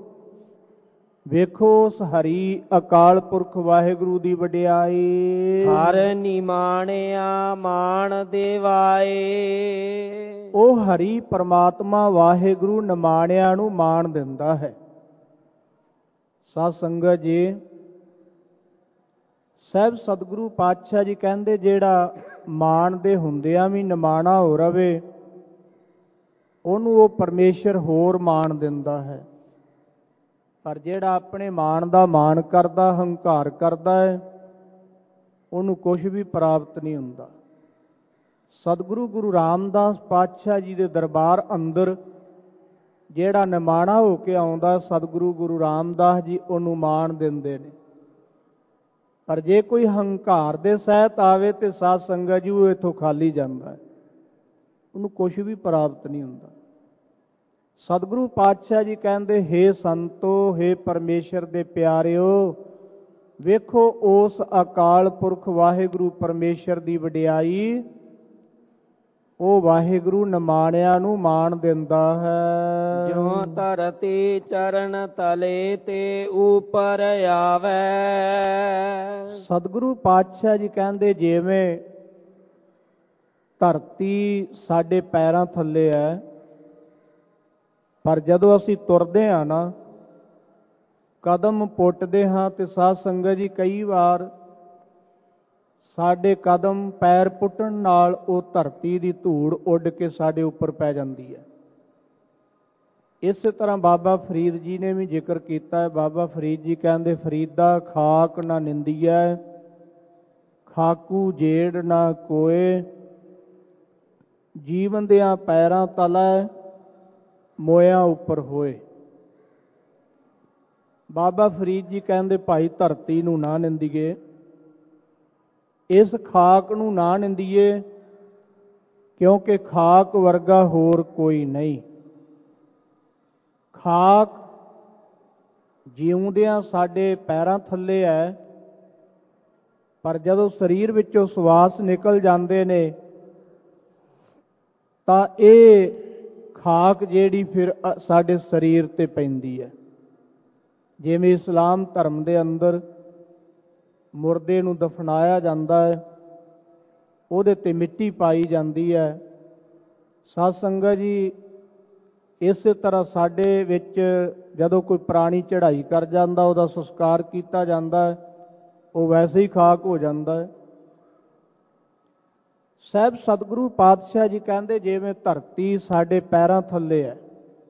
ਵੇਖੋ ਉਸ ਹਰੀ ਅਕਾਲ ਪੁਰਖ ਵਾਹਿਗੁਰੂ ਦੀ ਵਡਿਆਈ। ਹਰ ਨਿਮਾਣਿਆ ਮਾਣ ਦੇਵਾਏ। ਉਹ ਹਰੀ ਪਰਮਾਤਮਾ ਵਾਹਿਗੁਰੂ ਨਿਮਾਣਿਆਂ ਨੂੰ ਮਾਣ ਦਿੰਦਾ ਹੈ। ਸਾਧ ਸੰਗਤ ਜੀ, ਸਾਹਿਬ ਸਤਿਗੁਰੂ ਪਾਤਸ਼ਾਹ ਜੀ ਕਹਿੰਦੇ, ਜਿਹੜਾ ਮਾਣ ਦੇ ਹੁੰਦਿਆਂ ਵੀ ਨਿਮਾਣਾ ਹੋ ਰਵੇ, ਉਹਨੂੰ ਉਹ ਪਰਮੇਸ਼ਰ ਹੋਰ ਮਾਣ ਦਿੰਦਾ ਹੈ। ਪਰ ਜਿਹੜਾ ਆਪਣੇ ਮਾਣ ਦਾ ਮਾਣ ਕਰਦਾ, ਹੰਕਾਰ ਕਰਦਾ ਹੈ, ਉਹਨੂੰ ਕੁਝ ਵੀ ਪ੍ਰਾਪਤ ਨਹੀਂ ਹੁੰਦਾ। ਸਤਿਗੁਰੂ ਗੁਰੂ ਰਾਮਦਾਸ ਪਾਤਸ਼ਾਹ ਜੀ ਦੇ ਦਰਬਾਰ ਅੰਦਰ ਜਿਹੜਾ ਨਿਮਾਣਾ ਹੋ ਕੇ ਆਉਂਦਾ, ਸਤਿਗੁਰੂ ਗੁਰੂ ਰਾਮਦਾਸ ਜੀ ਉਹਨੂੰ ਮਾਣ ਦਿੰਦੇ ਨੇ। ਪਰ ਜੇ ਕੋਈ ਹੰਕਾਰ ਦੇ ਸਹਿਤ ਆਵੇ ਤੇ ਸਾਧ ਸੰਗਤ ਜੀ, ਉਹ ਇੱਥੋਂ ਖਾਲੀ ਜਾਂਦਾ ਹੈ, ਉਹਨੂੰ ਕੁਝ ਵੀ ਪ੍ਰਾਪਤ ਨਹੀਂ ਹੁੰਦਾ। ਸਤਿਗੁਰੂ ਪਾਤਸ਼ਾਹ ਜੀ ਕਹਿੰਦੇ, ਹੇ ਸੰਤੋ, ਹੇ ਪਰਮੇਸ਼ਰ ਦੇ ਪਿਆਰਿਓ, ਵੇਖੋ ਉਸ ਅਕਾਲ ਪੁਰਖ ਵਾਹਿਗੁਰੂ ਪਰਮੇਸ਼ਰ ਦੀ ਵਡਿਆਈ। ਉਹ ਵਾਹਿਗੁਰੂ ਨਿਮਾਣਿਆਂ ਨੂੰ ਮਾਣ ਦਿੰਦਾ ਹੈ। ਜਿਉ ਧਰਤੀ ਚਰਨ ਤਲੇ ਤੇ ਉਪਰ ਆਵੈ। ਸਤਿਗੁਰੂ ਪਾਤਸ਼ਾਹ ਜੀ ਕਹਿੰਦੇ, ਜਿਵੇਂ ਧਰਤੀ ਸਾਡੇ ਪੈਰਾਂ ਥੱਲੇ ਹੈ, ਪਰ ਜਦੋਂ ਅਸੀਂ ਤੁਰਦੇ ਹਾਂ ਨਾ, ਕਦਮ ਪੁੱਟਦੇ ਹਾਂ, ਤੇ ਸਾਧ ਸੰਗਤ ਜੀ ਕਈ ਵਾਰ ਸਾਡੇ ਕਦਮ ਪੈਰ ਪੁੱਟਣ ਨਾਲ ਉਹ ਧਰਤੀ ਦੀ ਧੂੜ ਉੱਡ ਕੇ ਸਾਡੇ ਉੱਪਰ ਪੈ ਜਾਂਦੀ ਹੈ। ਇਸੇ ਤਰ੍ਹਾਂ ਬਾਬਾ ਫਰੀਦ ਜੀ ਨੇ ਵੀ ਜ਼ਿਕਰ ਕੀਤਾ ਹੈ। ਬਾਬਾ ਫਰੀਦ ਜੀ ਕਹਿੰਦੇ, ਫਰੀਦਾ ਖਾਕ ਨਾ ਨਿੰਦੀਐ, ਖਾਕੂ ਜੇੜ ਨਾ ਕੋਏ, ਜੀਵਨ ਦਿਆਂ ਪੈਰਾਂ ਤਲੈ ਮੋਇਆਂ ਉੱਪਰ ਹੋਏ। ਬਾਬਾ ਫਰੀਦ ਜੀ ਕਹਿੰਦੇ, ਭਾਈ ਧਰਤੀ ਨੂੰ ਨਾ ਨਿੰਦੀਏ, ਇਸ ਖਾਕ ਨੂੰ ਨਾ ਨਿੰਦੀਏ, ਕਿਉਂਕਿ ਖਾਕ ਵਰਗਾ ਹੋਰ ਕੋਈ ਨਹੀਂ। ਖਾਕ ਜਿਉਂਦਿਆਂ ਸਾਡੇ ਪੈਰਾਂ ਥੱਲੇ ਹੈ, ਪਰ ਜਦੋਂ ਸਰੀਰ ਵਿੱਚੋਂ ਸਵਾਸ ਨਿਕਲ ਜਾਂਦੇ ਨੇ ਤਾਂ ਇਹ ਖਾਕ ਜਿਹੜੀ ਫਿਰ ਸਾਡੇ ਸਰੀਰ ਤੇ ਪੈਂਦੀ ਹੈ। ਜਿਵੇਂ ਇਸਲਾਮ ਧਰਮ ਦੇ ਅੰਦਰ ਮੁਰਦੇ ਨੂੰ ਦਫਨਾਇਆ ਜਾਂਦਾ ਹੈ, ਉਹਦੇ ਤੇ ਮਿੱਟੀ ਪਾਈ ਜਾਂਦੀ ਹੈ। ਸਾਧ ਸੰਗਤ ਜੀ, ਇਸੇ ਤਰ੍ਹਾਂ ਸਾਡੇ ਵਿੱਚ ਜਦੋਂ ਕੋਈ ਪ੍ਰਾਣੀ ਚੜ੍ਹਾਈ ਕਰ ਜਾਂਦਾ, ਉਹਦਾ ਸੰਸਕਾਰ ਕੀਤਾ ਜਾਂਦਾ ਹੈ, ਉਹ ਵੈਸੇ ਹੀ ਖਾਕ ਹੋ ਜਾਂਦਾ ਹੈ। ਸਾਹਿਬ ਸਤਿਗੁਰੂ ਪਾਤਸ਼ਾਹ ਜੀ ਕਹਿੰਦੇ, ਜਿਵੇਂ ਧਰਤੀ ਸਾਡੇ ਪੈਰਾਂ ਥੱਲੇ ਹੈ,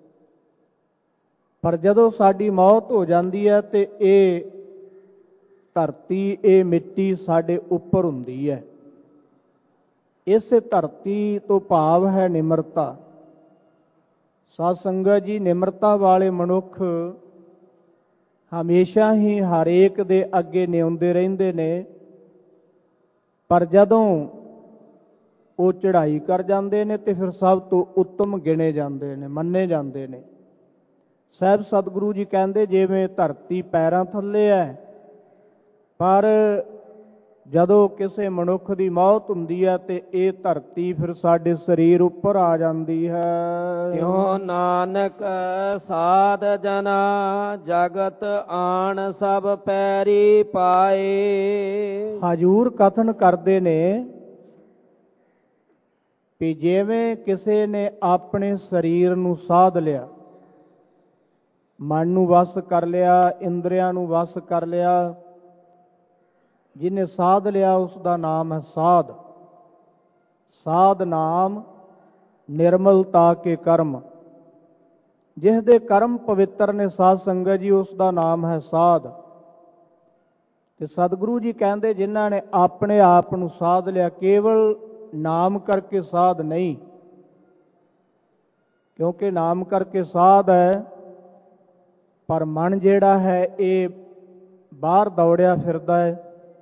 ਪਰ ਜਦੋਂ ਸਾਡੀ ਮੌਤ ਹੋ ਜਾਂਦੀ ਹੈ ਤੇ ਇਹ ਧਰਤੀ, ਇਹ ਮਿੱਟੀ ਸਾਡੇ ਉੱਪਰ ਹੁੰਦੀ ਹੈ। ਇਸੇ ਧਰਤੀ ਤੋਂ ਭਾਵ ਹੈ ਨਿਮਰਤਾ। ਸਾਧ ਸੰਗਤ ਜੀ, ਨਿਮਰਤਾ ਵਾਲੇ ਮਨੁੱਖ ਹਮੇਸ਼ਾ ਹੀ ਹਰੇਕ ਦੇ ਅੱਗੇ ਨਿਉਂਦੇ ਰਹਿੰਦੇ ਨੇ, ਪਰ ਜਦੋਂ ਉਹ ਚੜ੍ਹਾਈ ਕਰ ਜਾਂਦੇ ਨੇ ਤੇ ਫਿਰ ਸਭ ਤੋਂ ਉੱਤਮ ਗਿਣੇ ਜਾਂਦੇ ਨੇ, ਮੰਨੇ ਜਾਂਦੇ ਨੇ। ਸਾਹਿਬ ਸਤਿਗੁਰੂ ਜੀ ਕਹਿੰਦੇ, ਜਿਵੇਂ ਧਰਤੀ ਪੈਰਾਂ ਥੱਲੇ ਹੈ, ਪਰ ਜਦੋਂ ਕਿਸੇ ਮਨੁੱਖ ਦੀ ਮੌਤ ਹੁੰਦੀ ਹੈ ਤੇ ਇਹ ਧਰਤੀ ਫਿਰ ਸਾਡੇ ਸਰੀਰ ਉੱਪਰ ਆ ਜਾਂਦੀ ਹੈ। ਤਿਉ ਨਾਨਕ ਸਾਧ ਜਨਾ ਜਗਤ ਆਣ ਸਭ ਪੈਰੀ ਪਾਏ। ਹਜੂਰ ਕਥਨ ਕਰਦੇ ਨੇ ਕਿ ਜਿਵੇਂ ਕਿਸੇ ਨੇ ਆਪਣੇ ਸਰੀਰ ਨੂੰ ਸਾਧ ਲਿਆ, ਮਨ ਨੂੰ ਵਸ ਕਰ ਲਿਆ, ਇੰਦਰੀਆਂ ਨੂੰ ਵਸ ਕਰ ਲਿਆ, ਜਿਹਨੇ ਸਾਧ ਲਿਆ ਉਸ ਦਾ ਨਾਮ ਹੈ ਸਾਧ। ਸਾਧ ਨਾਮ ਨਿਰਮਲਤਾ ਕੇ ਕਰਮ, ਜਿਸ ਦੇ ਕਰਮ ਪਵਿੱਤਰ ਨੇ ਸਾਧ ਸੰਗਤ ਜੀ, ਉਸ ਦਾ ਨਾਮ ਹੈ ਸਾਧ। ਤੇ ਸਤਿਗੁਰੂ ਜੀ ਕਹਿੰਦੇ, ਜਿਨ੍ਹਾਂ ਨੇ ਆਪਣੇ ਆਪ ਨੂੰ ਸਾਧ ਲਿਆ, ਕੇਵਲ ਨਾਮ ਕਰਕੇ ਸਾਧ ਨਹੀਂ, ਕਿਉਂਕਿ ਨਾਮ ਕਰਕੇ ਸਾਧ ਹੈ, ਪਰ ਮਨ ਜਿਹੜਾ ਹੈ ਇਹ ਬਾਹਰ ਦੌੜਿਆ ਫਿਰਦਾ ਹੈ,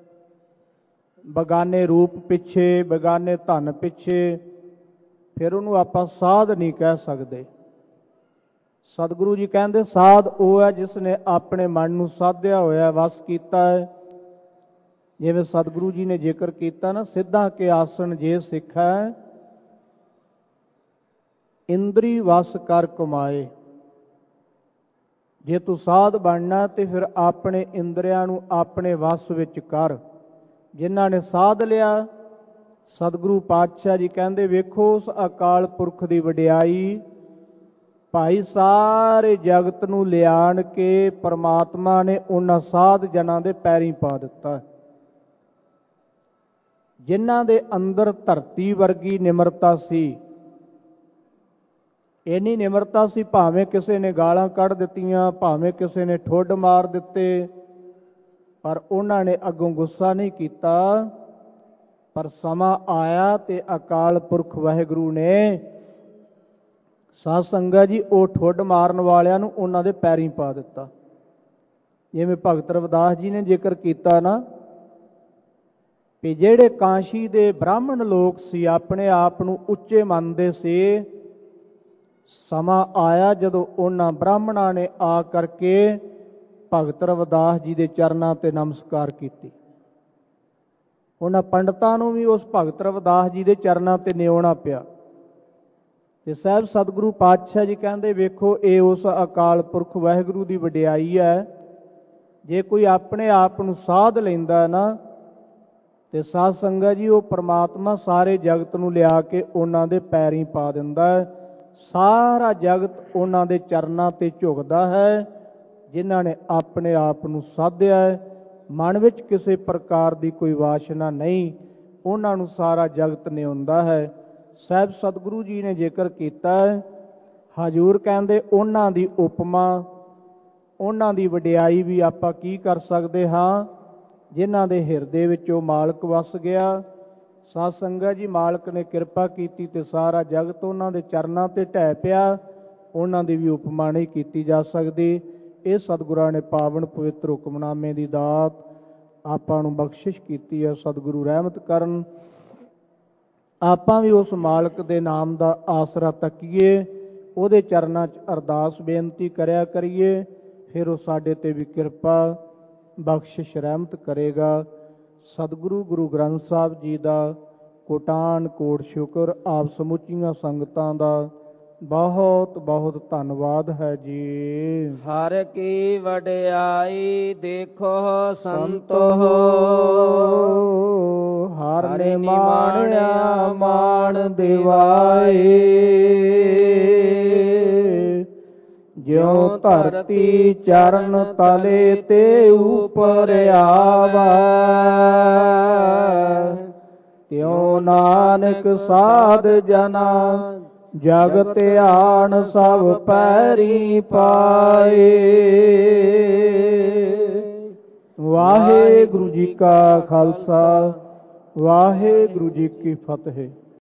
ਬਗਾਨੇ ਰੂਪ ਪਿੱਛੇ, ਬਗਾਨੇ ਧਨ ਪਿੱਛੇ, ਫਿਰ ਉਹਨੂੰ ਆਪਾਂ ਸਾਧ ਨਹੀਂ ਕਹਿ ਸਕਦੇ। ਸਤਿਗੁਰੂ ਜੀ ਕਹਿੰਦੇ, ਸਾਧ ਉਹ ਹੈ ਜਿਸ ਨੇ ਆਪਣੇ ਮਨ ਨੂੰ ਸਾਧਿਆ ਹੋਇਆ, ਵਸ ਕੀਤਾ ਹੈ। ਜਿਵੇਂ ਸਤਿਗੁਰੂ ਜੀ ਨੇ ਜ਼ਿਕਰ ਕੀਤਾ ਨਾ, ਸਿੱਧਾ ਕੇ ਆਸਣ ਜੇ ਸਿੱਖੈ, ਇੰਦਰੀ ਵਸ ਕਰ ਕਮਾਏ। ਜੇ ਤੂੰ ਸਾਧ ਬਣਨਾ ਤੇ ਫਿਰ ਆਪਣੇ ਇੰਦਰੀਆਂ ਨੂੰ ਆਪਣੇ ਵਸ ਵਿੱਚ ਕਰ। ਜਿਨ੍ਹਾਂ ਨੇ ਸਾਧ ਲਿਆ, ਸਤਿਗੁਰੂ ਪਾਤਸ਼ਾਹ ਜੀ ਕਹਿੰਦੇ, ਵੇਖੋ ਉਸ ਅਕਾਲ ਪੁਰਖ ਦੀ ਵਡਿਆਈ। ਭਾਈ ਸਾਰੇ ਜਗਤ ਨੂੰ ਲਿਆਣ ਕੇ ਪਰਮਾਤਮਾ ਨੇ ਉਹਨਾਂ ਸਾਧ ਜਨਾਂ ਦੇ ਪੈਰੀਂ ਪਾ ਦਿੱਤਾ, ਜਿਨ੍ਹਾਂ ਦੇ ਅੰਦਰ ਧਰਤੀ ਵਰਗੀ ਨਿਮਰਤਾ ਸੀ। ਇੰਨੀ ਨਿਮਰਤਾ ਸੀ, ਭਾਵੇਂ ਕਿਸੇ ਨੇ ਗਾਲਾਂ ਕੱਢ ਦਿੱਤੀਆਂ, ਭਾਵੇਂ ਕਿਸੇ ਨੇ ਠੁੱਡ ਮਾਰ ਦਿੱਤੇ, ਪਰ ਉਹਨਾਂ ਨੇ ਅੱਗੋਂ ਗੁੱਸਾ ਨਹੀਂ ਕੀਤਾ। ਪਰ ਸਮਾਂ ਆਇਆ ਤੇ ਅਕਾਲ ਪੁਰਖ ਵਾਹਿਗੁਰੂ ਨੇ, ਸਾਧ ਸੰਗਤ ਜੀ, ਉਹ ਠੁੱਡ ਮਾਰਨ ਵਾਲਿਆਂ ਨੂੰ ਉਹਨਾਂ ਦੇ ਪੈਰੀਂ ਪਾ ਦਿੱਤਾ। ਜਿਵੇਂ ਭਗਤ ਰਵਿਦਾਸ ਜੀ ਨੇ ਜ਼ਿਕਰ ਕੀਤਾ ਨਾ, ਕਿ ਜਿਹੜੇ ਕਾਸ਼ੀ ਦੇ ਬ੍ਰਾਹਮਣ ਲੋਕ ਸੀ, ਆਪਣੇ ਆਪ ਨੂੰ ਉੱਚੇ ਮੰਨਦੇ ਸੀ, ਸਮਾਂ ਆਇਆ ਜਦੋਂ ਉਹਨਾਂ ਬ੍ਰਾਹਮਣਾਂ ਨੇ ਆ ਕਰਕੇ ਭਗਤ ਰਵਿਦਾਸ ਜੀ ਦੇ ਚਰਨਾਂ ਤੇ ਨਮਸਕਾਰ ਕੀਤੀ। ਉਹਨਾਂ ਪੰਡਤਾਂ ਨੂੰ ਵੀ ਉਸ ਭਗਤ ਰਵਿਦਾਸ ਜੀ ਦੇ ਚਰਨਾਂ ਤੇ ਨਿਉਣਾ ਪਿਆ। ਤੇ ਸਾਹਿਬ ਸਤਿਗੁਰੂ ਪਾਤਸ਼ਾਹ ਜੀ ਕਹਿੰਦੇ, ਵੇਖੋ ਇਹ ਉਸ ਅਕਾਲ ਪੁਰਖ ਵਾਹਿਗੁਰੂ ਦੀ ਵਡਿਆਈ ਹੈ। ਜੇ ਕੋਈ ਆਪਣੇ ਆਪ ਨੂੰ ਸਾਧ ਲੈਂਦਾ ਨਾ ਤੇ ਸਾਧ ਸੰਗਤ ਜੀ, ਉਹ ਪ੍ਰਮਾਤਮਾ ਸਾਰੇ ਜਗਤ ਨੂੰ ਲਿਆ ਕੇ ਉਹਨਾਂ ਦੇ ਪੈਰੀਂ ਪਾ ਦਿੰਦਾ ਹੈ। ਸਾਰਾ ਜਗਤ ਉਹਨਾਂ ਦੇ ਚਰਨਾਂ ਤੇ ਝੁਕਦਾ ਹੈ। ਜਿਨ੍ਹਾਂ ਨੇ ਆਪਣੇ ਆਪ ਨੂੰ ਸਾਧਿਆ ਹੈ, ਮਨ ਵਿੱਚ ਕਿਸੇ ਪ੍ਰਕਾਰ ਦੀ ਕੋਈ ਵਾਸ਼ਨਾ ਨਹੀਂ, ਉਹਨਾਂ ਨੂੰ ਸਾਰਾ ਜਗਤ ਨਿਉਂਦਾ ਹੈ। ਸਾਹਿਬ ਸਤਿਗੁਰੂ ਜੀ ਨੇ ਜ਼ਿਕਰ ਕੀਤਾ ਹੈ, ਹਜ਼ੂਰ ਕਹਿੰਦੇ ਉਹਨਾਂ ਦੀ ਉਪਮਾ, ਉਹਨਾਂ ਦੀ ਵਡਿਆਈ ਵੀ ਆਪਾਂ ਕੀ ਕਰ ਸਕਦੇ ਹਾਂ, ਜਿਨ੍ਹਾਂ ਦੇ ਹਿਰਦੇ ਵਿੱਚ ਉਹ ਮਾਲਕ ਵਸ ਗਿਆ। ਸਾਧ ਸੰਗਤ ਜੀ, ਮਾਲਕ ਨੇ ਕਿਰਪਾ ਕੀਤੀ ਤੇ ਸਾਰਾ ਜਗਤ ਉਹਨਾਂ ਦੇ ਚਰਨਾਂ ਤੇ ਢਹਿ ਪਿਆ। ਉਹਨਾਂ ਦੀ ਵੀ ਉਪਮਾ ਨਹੀਂ ਕੀਤੀ ਜਾ ਸਕਦੀ। ਇਹ ਸਤਿਗੁਰਾਂ ਨੇ ਪਾਵਨ ਪਵਿੱਤਰ ਹੁਕਮਨਾਮੇ ਦੀ ਦਾਤ ਆਪਾਂ ਨੂੰ ਬਖਸ਼ਿਸ਼ ਕੀਤੀ ਹੈ। ਸਤਿਗੁਰੂ ਰਹਿਮਤ ਕਰਨ, ਆਪਾਂ ਵੀ ਉਸ ਮਾਲਕ ਦੇ ਨਾਮ ਦਾ ਆਸਰਾ ਤੱਕੀਏ, ਉਹਦੇ ਚਰਨਾਂ 'ਚ ਅਰਦਾਸ ਬੇਨਤੀ ਕਰਿਆ ਕਰੀਏ, ਫਿਰ ਉਹ ਸਾਡੇ ਤੇ ਵੀ ਕਿਰਪਾ ਬਖਸ਼ਿਸ਼ ਰਹਿਮਤ ਕਰੇਗਾ। ਸਤਿਗੁਰੂ ਗੁਰੂ ਗ੍ਰੰਥ ਸਾਹਿਬ ਜੀ ਦਾ ਕੋਟਾਨ ਕੋਟ ਸ਼ੁਕਰ। ਆਪ ਸਮੁੱਚੀਆਂ ਸੰਗਤਾਂ ਦਾ ਬਹੁਤ ਬਹੁਤ ਧੰਨਵਾਦ ਹੈ ਜੀ। ਹਰ ਕੀ ਵਡਿਆਈ ਦੇਖੋ ਸੰਤੋ, ਹਰ ਨੇ ਮਾਣਿਆ ਮਾਣ ਦਿਵਾਏ। ਜਿਉ ਧਰਤੀ ਚਰਨ ਤਲੇ ਤੇ ਉਪਰ ਆਵੈ, ਤਿਉ ਨਾਨਕ ਸਾਧ ਜਨਾ ਜਗਤ ਆਣ ਸਭ ਪੈਰੀ ਪਾਏ। ਵਾਹਿਗੁਰੂ ਜੀ ਕਾ ਖਾਲਸਾ, ਵਾਹਿਗੁਰੂ ਜੀ ਕੀ ਫਤਿਹ।